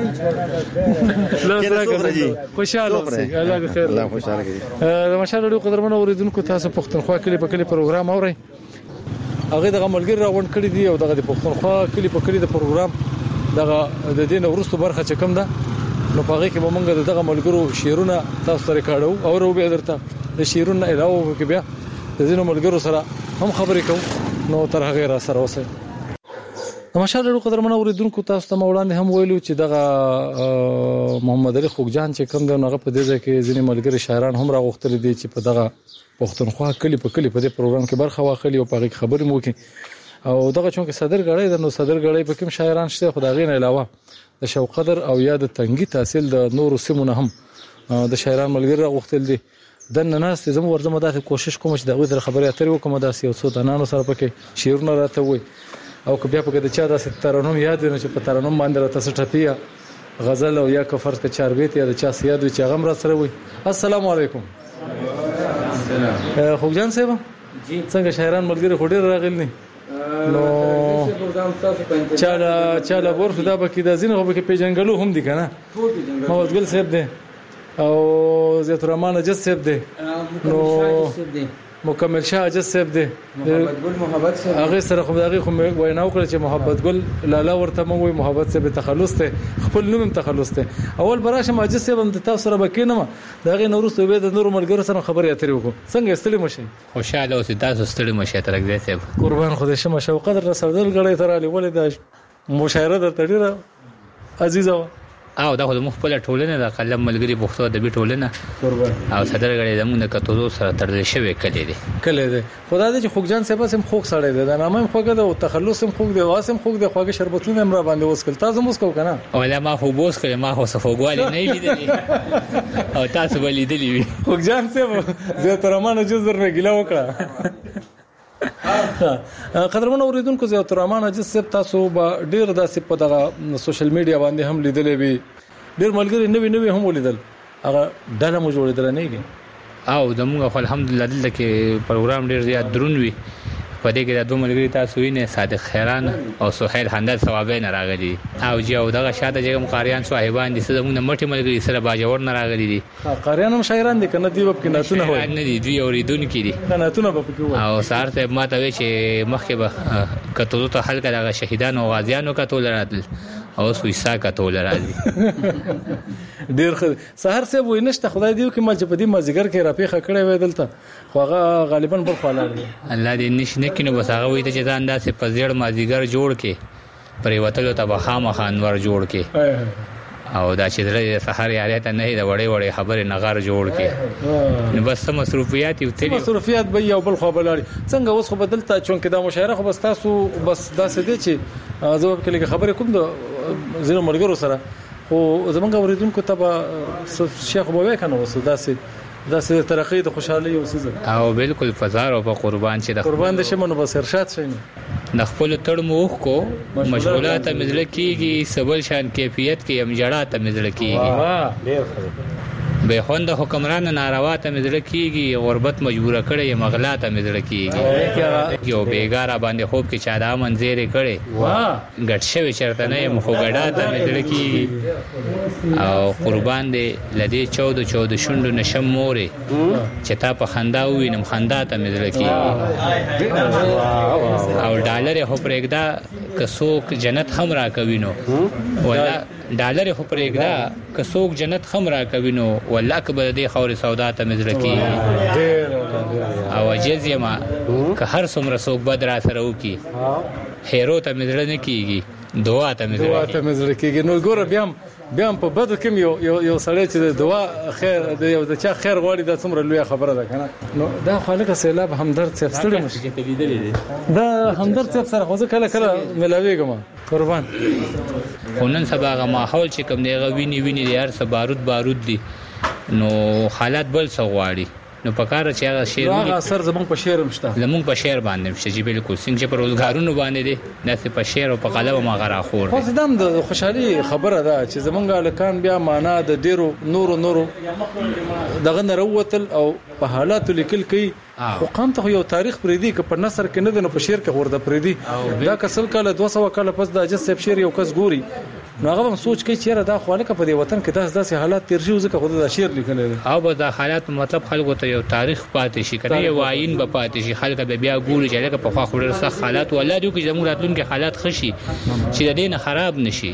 خوشاله اوسئ الله خیر الله خوشاله کړي ماشاءالله ډېر قدرمن اوریدونکو تاسو پښتونخوا کلی په کلی پروګرام اورئ هغه دغه ملګری راوند کړی دی او دغه د پښتونخوا کلی په کلی د پروګرام دغه د دین ورستو برخه چې کوم ده نو پاره کې به موږ دغه ملګرو شیرونه تاسو ته ریکارډو او به درته د شیرونه علاوه کې بیا د دین ملګرو سره هم خبرې کوم نو تر هغه را سره اوسئ ماشاءالله قدرمن اوریدونکو تاسو ته وړاندې هم ویلو چې دغه محمد علي خوګجان چې کوم دی هغه په دې ځای کې ځینې ملګری شاعران هم راغوښتل دي چې په دغه پښتونخوا کلی په کلی په دې پروګرام کې برخه واخلي او په هغه خبرې مو وکړي او دغه چون کې صدر غړی د نو صدر غړی په کوم شاعران شته خدای نه علاوه د شوق قدر او یا د تنګي تحصیل د نورو سیمونه هم د شاعران ملګری راغوښتل دي د نناس زمو ورزمه د کوشش کوم چې دغه خبرې اترې وکم د سیاسو د نانو سره پکې شیرونه راته وي او که بیا په د چا د ترانوم یاد نه چې په ترانوم باندې راته سټپیا غزل او یا کفر ک چاربیت یا د چا سیاد وي چې غم را سره وي السلام علیکم خوګجان صاحب جی څنګه شاعران ملګری خډیر راغلني نو چاله ورته دا بکې د زینغه بکې پیجنګلو هم دي کنه محمد ګل صاحب دی او زیت الرحمن اجز صاحب دی نو مکمل شاه اجز صاحب دی محمد ګل محبت صاحب هغه سره خو دغه خو وینا وکړه چې محمد ګل لاله ورته مو وي محبت صاحب تخلص ته خپل نوم تخلص ته اول براشه اجز صاحب هم تاسو سره بکینم دغه نورسته به د نور ملګرو سره خبرې اترې وکړو څنګه ستړي مشي خوشاله اوسئ تاسو ستړي مشي ترګ صاحب قربان خدای شمه شو قدر رسول غړې تر علي ولې د مشاعره د تډیره عزیزه او دا خو د خپل ټولنه د قلم ملګری پښتو د بي ټولنه او صدر غړي زمونه کتو سره تړل شوی کلی دی خدای دې خوګجان صاحب سم خوګ سړی دی دا نامه خوګه د تخلص هم خوګ دی واسم خوګ دی خوګه شربتونه هم را باندې وسکل تاسو موسکو کنه ولا ما خو بوس کړم ما خو صفوګوالي نه لیدلی او تاسو ولیدلی وي خوګجان صاحب زه تر ما نه جزر نه ګلا وکړه قدرمن اوریدونکو زه تر ما نه جسب تاسو به ډیر داسې په دغه سوشل میډیا باندې هم لیدلې وي ډیر ملګری نوې هم ولیدل هغه ډله مو جوړېدل نه کېږي او زموږ الحمدلله دلته کې پروګرام ډیر زیات درون وي په دې کې د دوه ملګری تاسو وینئ صادق خیران او سهیل حمدل ثوابین راغلي او جو دغه شاته چې قاریان صاحبان دي زموږ مټي ملګری سره باجوړ نه راغلي دي قاریان هم شاعران دي کنه دی په ناتونه وای نه دي دوی اوریدونکو دي ناتونه په کې وای او سار ته ماته وی چې مخکې به کتو ته حل کړه شهیدانو او غازیانو کتل راتل او سویسا کتل راځي ډیر سحر سه وای نشته خدای دیو کې ما چې په دې مازیګر کې راپیخه کړې وې دلته خو هغه غالبا بل خلاړ دي الله دې نشنه کینو بس هغه وې ته چې ځان داسې په زیړ مازیګر جوړ کې پرې وتلو ته بخامه خانور جوړ کې او دا چې د سحر یاریته نه د وړې وړې خبرې نغار جوړ کې نو بس مصروفیات یو تل مصروفیات به یو بل خو بلاري څنګه اوس خو بدلته چون کې دا مشاعره خو بس تاسو بس داسې دي چې زه په کې خبرې کوم د زینو ملګرو سره خو زمونږ اوریدونکو ته شیخ بووي کنه وسو داسې ترقی د خوشحالي او سزا او بالکل فزار او په قربان چې د قربان د شمنو بس ارشاد شین د خپل تړموخ کو مشغولات مزل کیږي سبل شان کیفیت کې ام جړه ته مزل کیږي ډیر به خوند حکمران ناروا ته مزل کیږي غربت مجبوره کړي مغلا ته مزل کیږي یو بیګاره باندې خوب کې چا دا منځري کړي واه ګټ شوی چرته نه مخوګړه ته مزل کیږي او قربان دې لدی 14 شوندو نشم موري چې تا په خندا وینم خندا ته مزل کیږي او ډالر هو پرېګدا کڅوک جنت هم را کوینو ولا ډالر هو پرېګدا کڅوک جنت هم را کوینو والله کبه دې خوري سودا ته مزل کیږي او جزیه ما که هر څومره څوک بدر سره وکي هیرو ته مزل نه کیږي دعا ته مزل کیږي نو ګوره بیا په بدر کې یو سړی چې دعا خیر د یو د چا خیر غواړي د څومره لوی خبره ده کنه نو دا خالق سیلاب همدرد صاحب ستړي مشي دا همدرد صاحب سره خو کله ملاویږم قربان خونن سبا غ ماحول چې کوم دی غویني دی هر څه بارود دي نو حالات بل څه غواړي نو پکاره چې هغه شعر هغه اثر زمونږ په شعر مشته زمونږ په شعر باندې مشته چې بالکل څنګه چې په روزګارونو باندې دي نفس په شعر او په قلم ما غرا خور خو زدم د خوشحالي خبره ده چې زمونږ لکان بیا معنا د ډیرو نورو دغه نروتل او په حالات لیکل کوي خو قام ته یو تاریخ پرې دی که په نثر کې نه د په شعر کې ورده پرې دی دا کسل کاله 200 کاله پس د اجازه صاحب شعر یو کس ګوري نو هغه هم سوچ کوي چې دا خو لکه په دې وطن کې داسې حالات تیر شي ځکه خو دا شعر لیکل دي او به دا حالات مطلب خلکو ته یو تاریخ پاتې شي کنه یو عین به پاتې شي خلک به بیا ګوري چې لکه په خوا خوري سخت حالات ولله دوی چې زموږ راتلونکي حالات خشي چې د دینه خراب نشي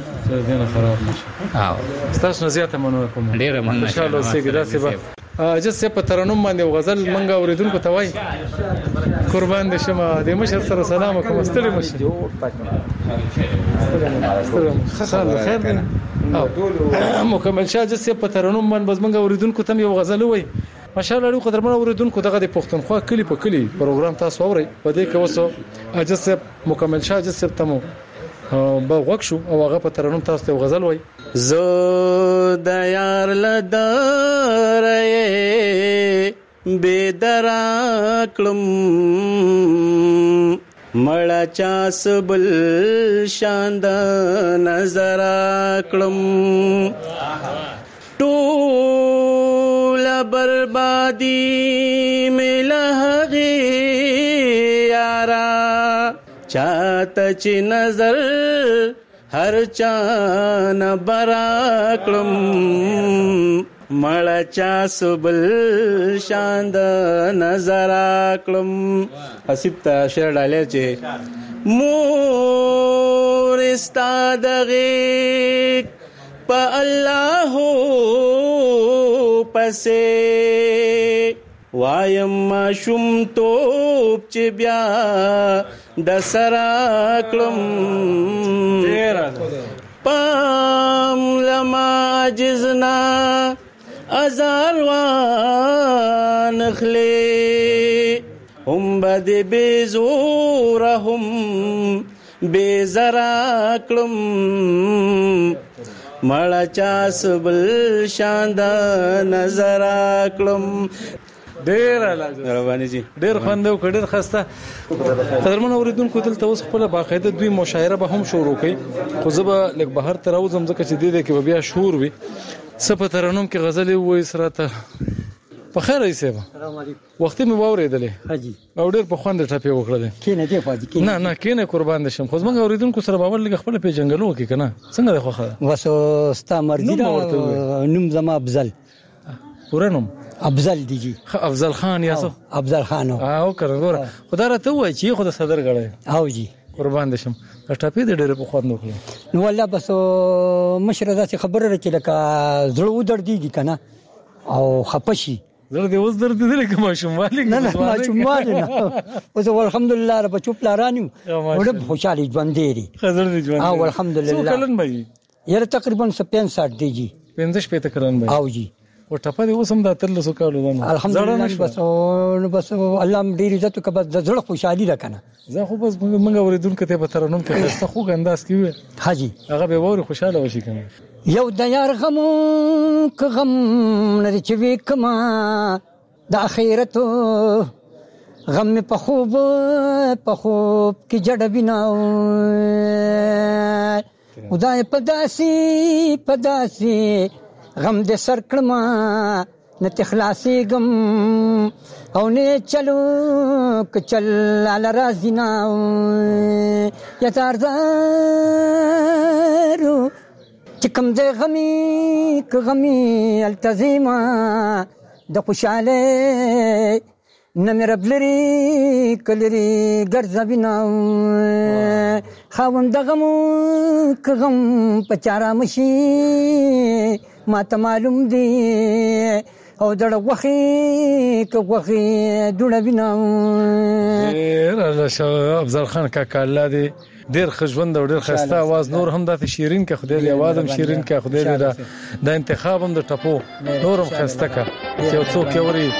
او تاسو نه زیاته مننه کوم ډیره مننه ان شاء الله سګی دا سبا اجازه په ترنم باندې غزل منګه اوریدونکو ته وای قربان دې شمه د مشر سره سلام کوم استلم مشه خیر دی مکمل شاه اجازه په ترنم باندې بس منګه اوریدونکو ته یو غزل وای ماشاءالله لري قدرمن اوریدونکو دغه د پښتونخوا کلی په کلی پروګرام تاسو اوري په دې کې وسو اجازه مکمل شاه اجازه تمو به وښو او هغه په ترنم تاسو ته غزل وای زو د یار لدارې بے دراکلم مړه چاس بل شاند نظر اکلم ټول بربادي ملهغي یارا چاته چې نظر هر چان براکلم مړه چاس بل شاند نظر اکلم حسیب ته شعر ډالې چې مور استاد غیق په الله پسې وایم ما شوم توپ چې بیا د سراکلم پام لما جزنا ازاروان خلی هم بد بزورهم بزراکلم مړه چاس بل شاند نظر اکلم ډیر رواني جی ډیر خوندو کډیر خسته قدرمن اوریدونکو دلته اوس خپل باقاعده دوی مشاعره به هم شروع کړي خو زه به لک بهر تر اوسم ځکه چې دې کې بیا شور وي سپه ترنم کې غزل وې سره ته په خیر ایسه السلام علیکم وخت می واورېدلې حاجی او ډیر په خوند ټپې وکړلې کینه دی پاتې کینه نه کینه قربان دشم خو زمونږ اوریدونکو سره باور لګ خپل په جنگلو کې کنه څنګه ده خوخه وسو ستا مرضی نوم زما افضل پورا نوم افضل دیجی افضل خان یاسو افضل خان او کړه خدای راته وای چې خو د صدر غړې او جی قربان دشم ټپې د ډېر په خوند وکړه نو والله بس مشره ذات خبره راکې لکه زړه ودر دیږي کنه او خپشي زړه دې اوس درد دې لکه ماشوموالي نه ماشوموالي نه اوس الحمدلله رب چوپ لارانیو وړ خوشالي ژوند دی خزر دې ژوند او الحمدلله څو کلن بای یره تقریبا 65 دیږي 65 کلن بای او جی او ټپه دې اوسم د تل سو کالو ده الحمدلله بس الله ډیر عزت وکړه د زړه خوشالي ده کنه زه خو بس موږ اوریدونکو ته به ترنم کې خسته خو انداز کیوي حاجی هغه به وره خوشاله وشي کنه یو د یار غم نه چې وکما د اخرت غم په خوب کې جړ بناو خدای پداسي غم دې سر کړم نه تخلاصي غم او نه چلو چل على رازنا یا تارزارو چکم دې غمي التزیما د خوشاله نمر بلری کلری ګرځبینا خوند غم کغم پچارا مشي ما ته معلوم دی او دړ وخی ډوړ بنا افضل خان کاکا الله دې ډیر خجوند او ډیر خسته आवाज نور هم د شیرین کا خدای دې आवाज هم شیرین کا خدای دې د انتخاب هم د ټپو نورم خسته کا چې څوک یوري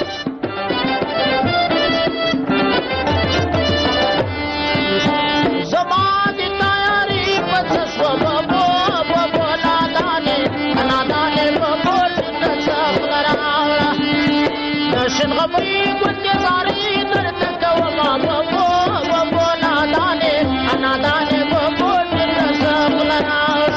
نشن غمي كنت زاري درتك وما بابو بابو ناداني أنا داني بابو تنسب لنا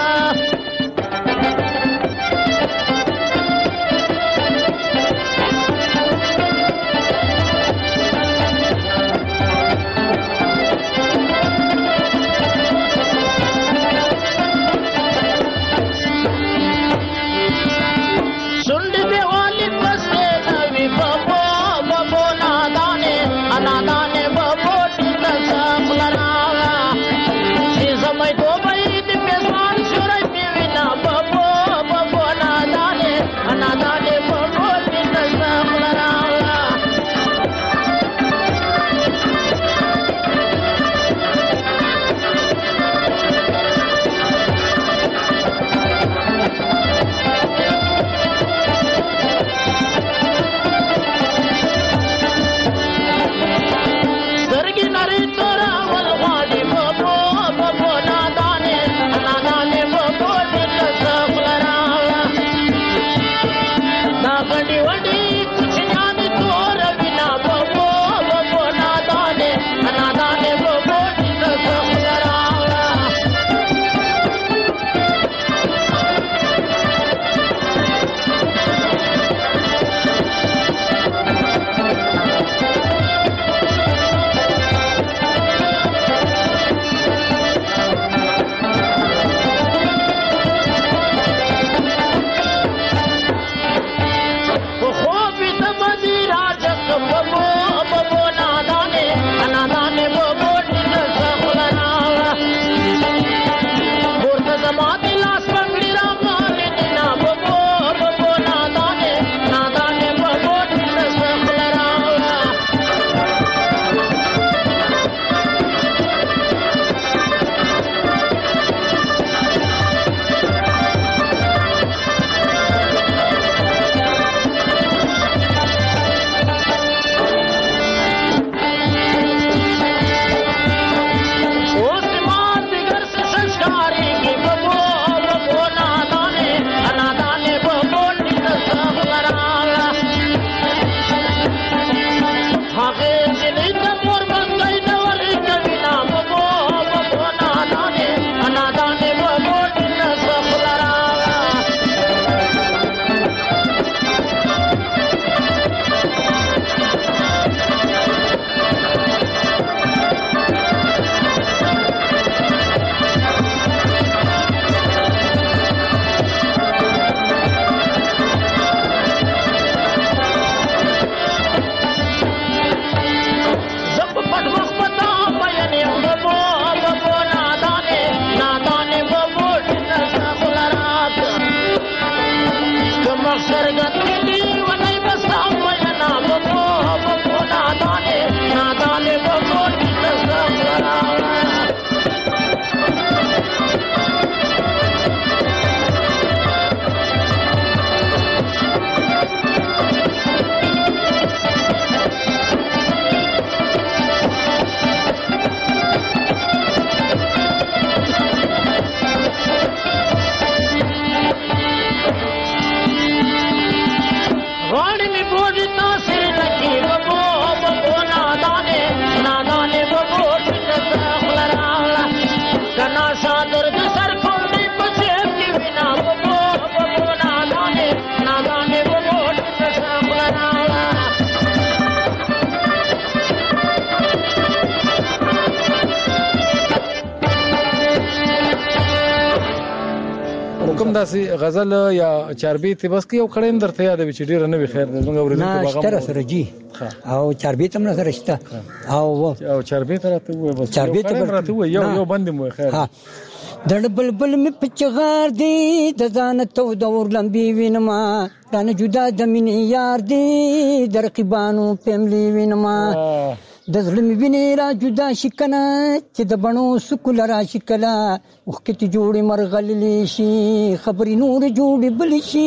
کوم داسې غزل یا چاربیت بس کې یو کړم درته یاد وي چې ډیر نه وي خیر زموږ اوریدونکو باغ نه سره جی او چاربیت هم سره شته او چاربیت راته وي بس چاربیت راته وي یو بند مو خیر دړ بلبل می پچغار دی د ځان تو دور لمبي وینما رانه جدا د مين یار دی در قبانو پملی وینما د ظلم ویني را جدا شکنه چې د بڼو سکول را شکلا وخت جوړي مرغللی شي خبري نور جوړي بل شي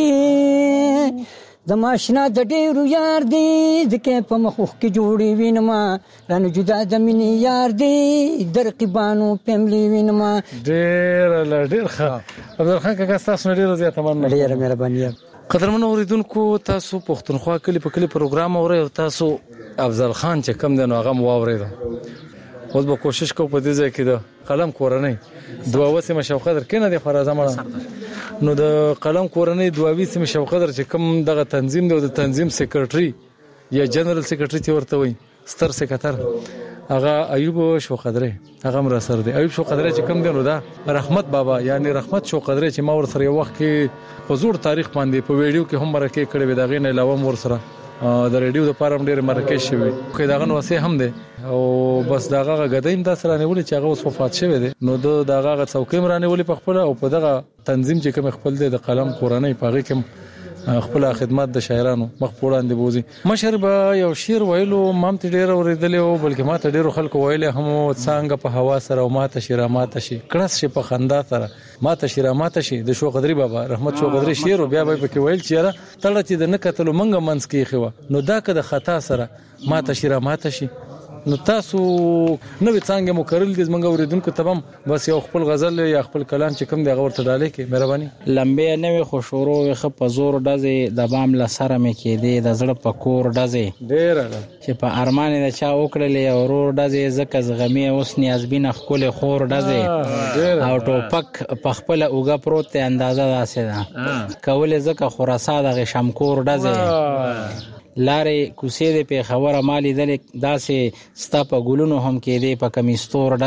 زماشنا د ډیرو یار دی ځکه په مخوخ کې جوړي وینما رانه جدا د مين یار دی در قبانو پملی وینما ډیر ښه عبدالخان کاکا تاسو ډیر زیاته مننه ډیر مهرباني قدرمن اوریدونکو تاسو پښتونخوا کلی په کلی پروګرام اورئ او تاسو افضل خان چې کم دی نو هغه واورید. اوس به کوشش کوو په دې ځای کې د قلم کورنۍ دوه وسمه شوقدر کینه د فرازه مړه نو د قلم کورنۍ دوه وسمه شوقدر چې کم دغه تنظیم دی او د تنظیم سیکریټري یا جنرال سیکریټري ته ورته وي ستر سیکریټر هغه ایوب شوقدري هغه مر سره دی. ایوب شوقدري چې کم دی نو دا رحمت بابا یعنی رحمت شوقدري چې ما ور سره یو وخت کې حضور تاریخ باندې په ویډیو کې هم مرکه کړې و دا غي نه علاوه مور سره د ریډیو د پارم ډېر مرکه شوی خو دا غن وسه هم دی او بس داغه غدایم د سره نیولې چې هغه وفات شوی دی نو دغه څوکۍ مرانه ولې په خپل او په دغه تنظیم چې کوم خپل دی د قلم قرآنی پاغي کوم خپل خدمات د شاعرانو مخ پوړاندې بوزي. مشر به یو شعر ویلو مام ته ډېر اوریدل او بلکې ما ته ډېر خلکو ویل هم څنګه په هوا سره او ماته شرامات شي کړس شي په خندا سره ماته شرامات شي د شوقدري بابا رحمت شوقدري شعر بیا به کې ویل چې را تړه چې د نکتلو منګه منس کې خو نو دا که د خطا سره ماته شرامات شي نو تاسو نو څنګه مو کړل د زمنګ اوریدونکو تمام بس یو خپل غزل یا خپل کلام چې کوم دی هغه ورته ډالې کې مهرباني. لمبه نوې خوشورو خو په زور ډزې د بام لسره مې کې دی د زړه په کور ډزې ډېر چې په ارمان د چا وکړلې اورور ډزې زکه زغمی اوس نیازبینه خپل خور ډزې او ټوپک په خپل اوګه پروت اندازه داسې ده کول زکه خراسا د شمکور ډزې لارې کوسې د په خبره مالی داسې ستا په ګلونو هم کې دی په کمیستور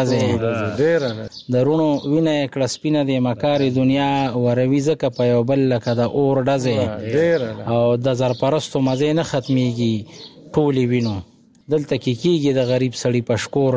ډزې درونو وینه کړه سپینه د مکارې دنیا وروي زکه په یو بل لکه د اور ډزې او د زرپرستو مزه نه ختميږي ټولې وینو دلته کیږي د غریب سړی په شکور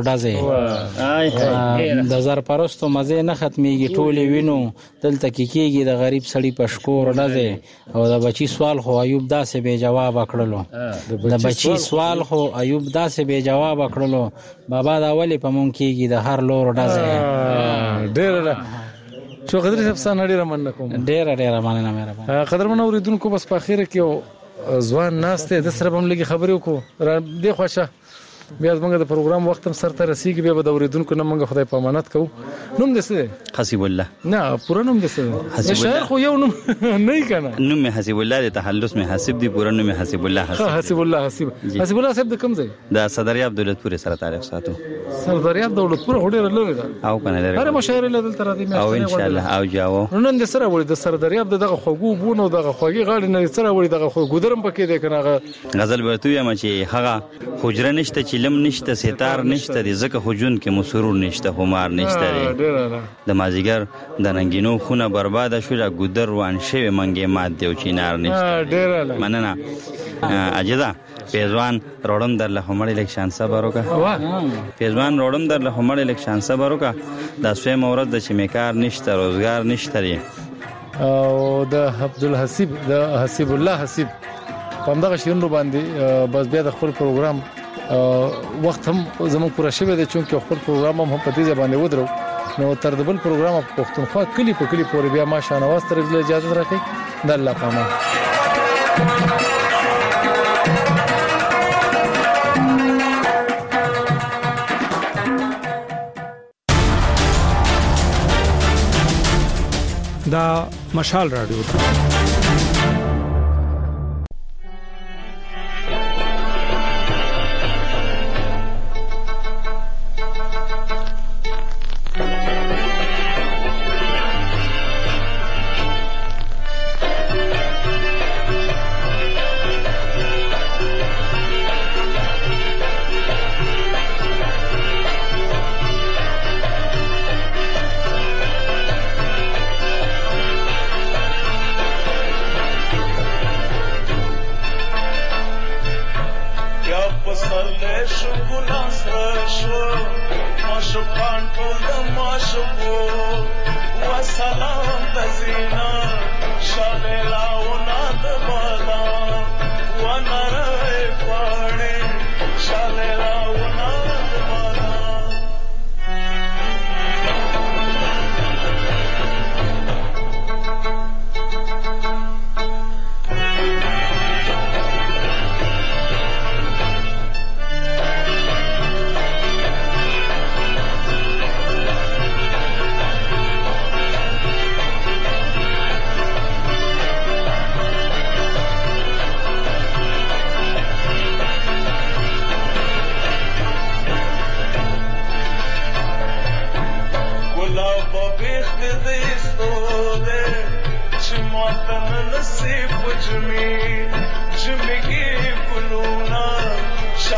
ډزې د زرپرستو مزه نه ختميږي ټولې وینو دلته کیږي د غریب سړی په شکور ډزې او د بچی سوال خو ایوب داسې به جواب کړلو د بچی سوال خو ایوب داسې به جواب کړلو بابا دا ولی په مونږ کیږي د هر لور ډزې ډېر شوقدري صاحب سره ډېر مننه کوم ډېر مننه مهرباني. قدرمن اوریدونکو بس په اخر کې ځوان ناشته د سره هم لګي خبرې وکړو را دې خوښه بیا موږ د پروګرام وخت هم سره رسیدي بیا د اوریدونکو نه موږ خدای په امانت کوو. نوم دې څه؟ حسیب الله. نه پوره نوم دې څه؟ حسیب الله. شاعر خو یو نوم نه کنه. نوم حسیب الله د تحلس می حسیب دی پوره نوم حسیب الله حسیب. حسیب الله حسیب. حسیب الله صاحب د کوم ځای؟ د صدریاب دولتپور سره تعلق ساتو. صدریاب دولتپور هډیر لري دا. او کنه لري. هر مشاعر له دلته را دي مې. او ان شاء الله او جاو. نن د سره وړي د صدریاب دغه خوګو بونو دغه خوګي غاړي نه سره وړي دغه خو ګودرم پکې دی کنه غزل ورته یم چې هغه حجره نشته چې لم نشته ستار نشته دي زکه حجون کې مسرور نشته همار نشته دي د مازیګر د ننګینو خونه برباد شو د ګودر وان شوی منګې مات دی او چینار نشته مننه اجازه پیزوان روړم در له همړې الیکشن صبر وکړه پیزوان روړم در له همړې الیکشن صبر وکړه د سوي مورد د چمیکار نشته روزګار نشته دي او د عبدالحسیب د حسیب الله حسیب په دغه شیرونو باندې بس بیا د خپل پروګرام وخت هم زموږ پوره شوی دی چې خپل پروګرام هم په دې باندې ودرو نو تر دبل پروګرام په پښتونخوا کلی په کلی پورې بیا ما شانواز تر اجازه راکړي د الله پامان. دا مشال رادیو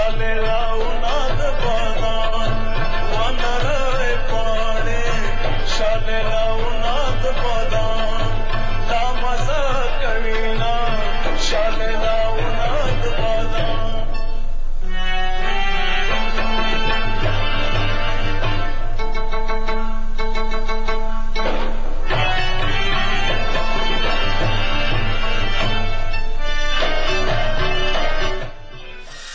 شاله راونا د بادان ونره پاڼې شاله راونا د بادان دا مزه کوي نا شاله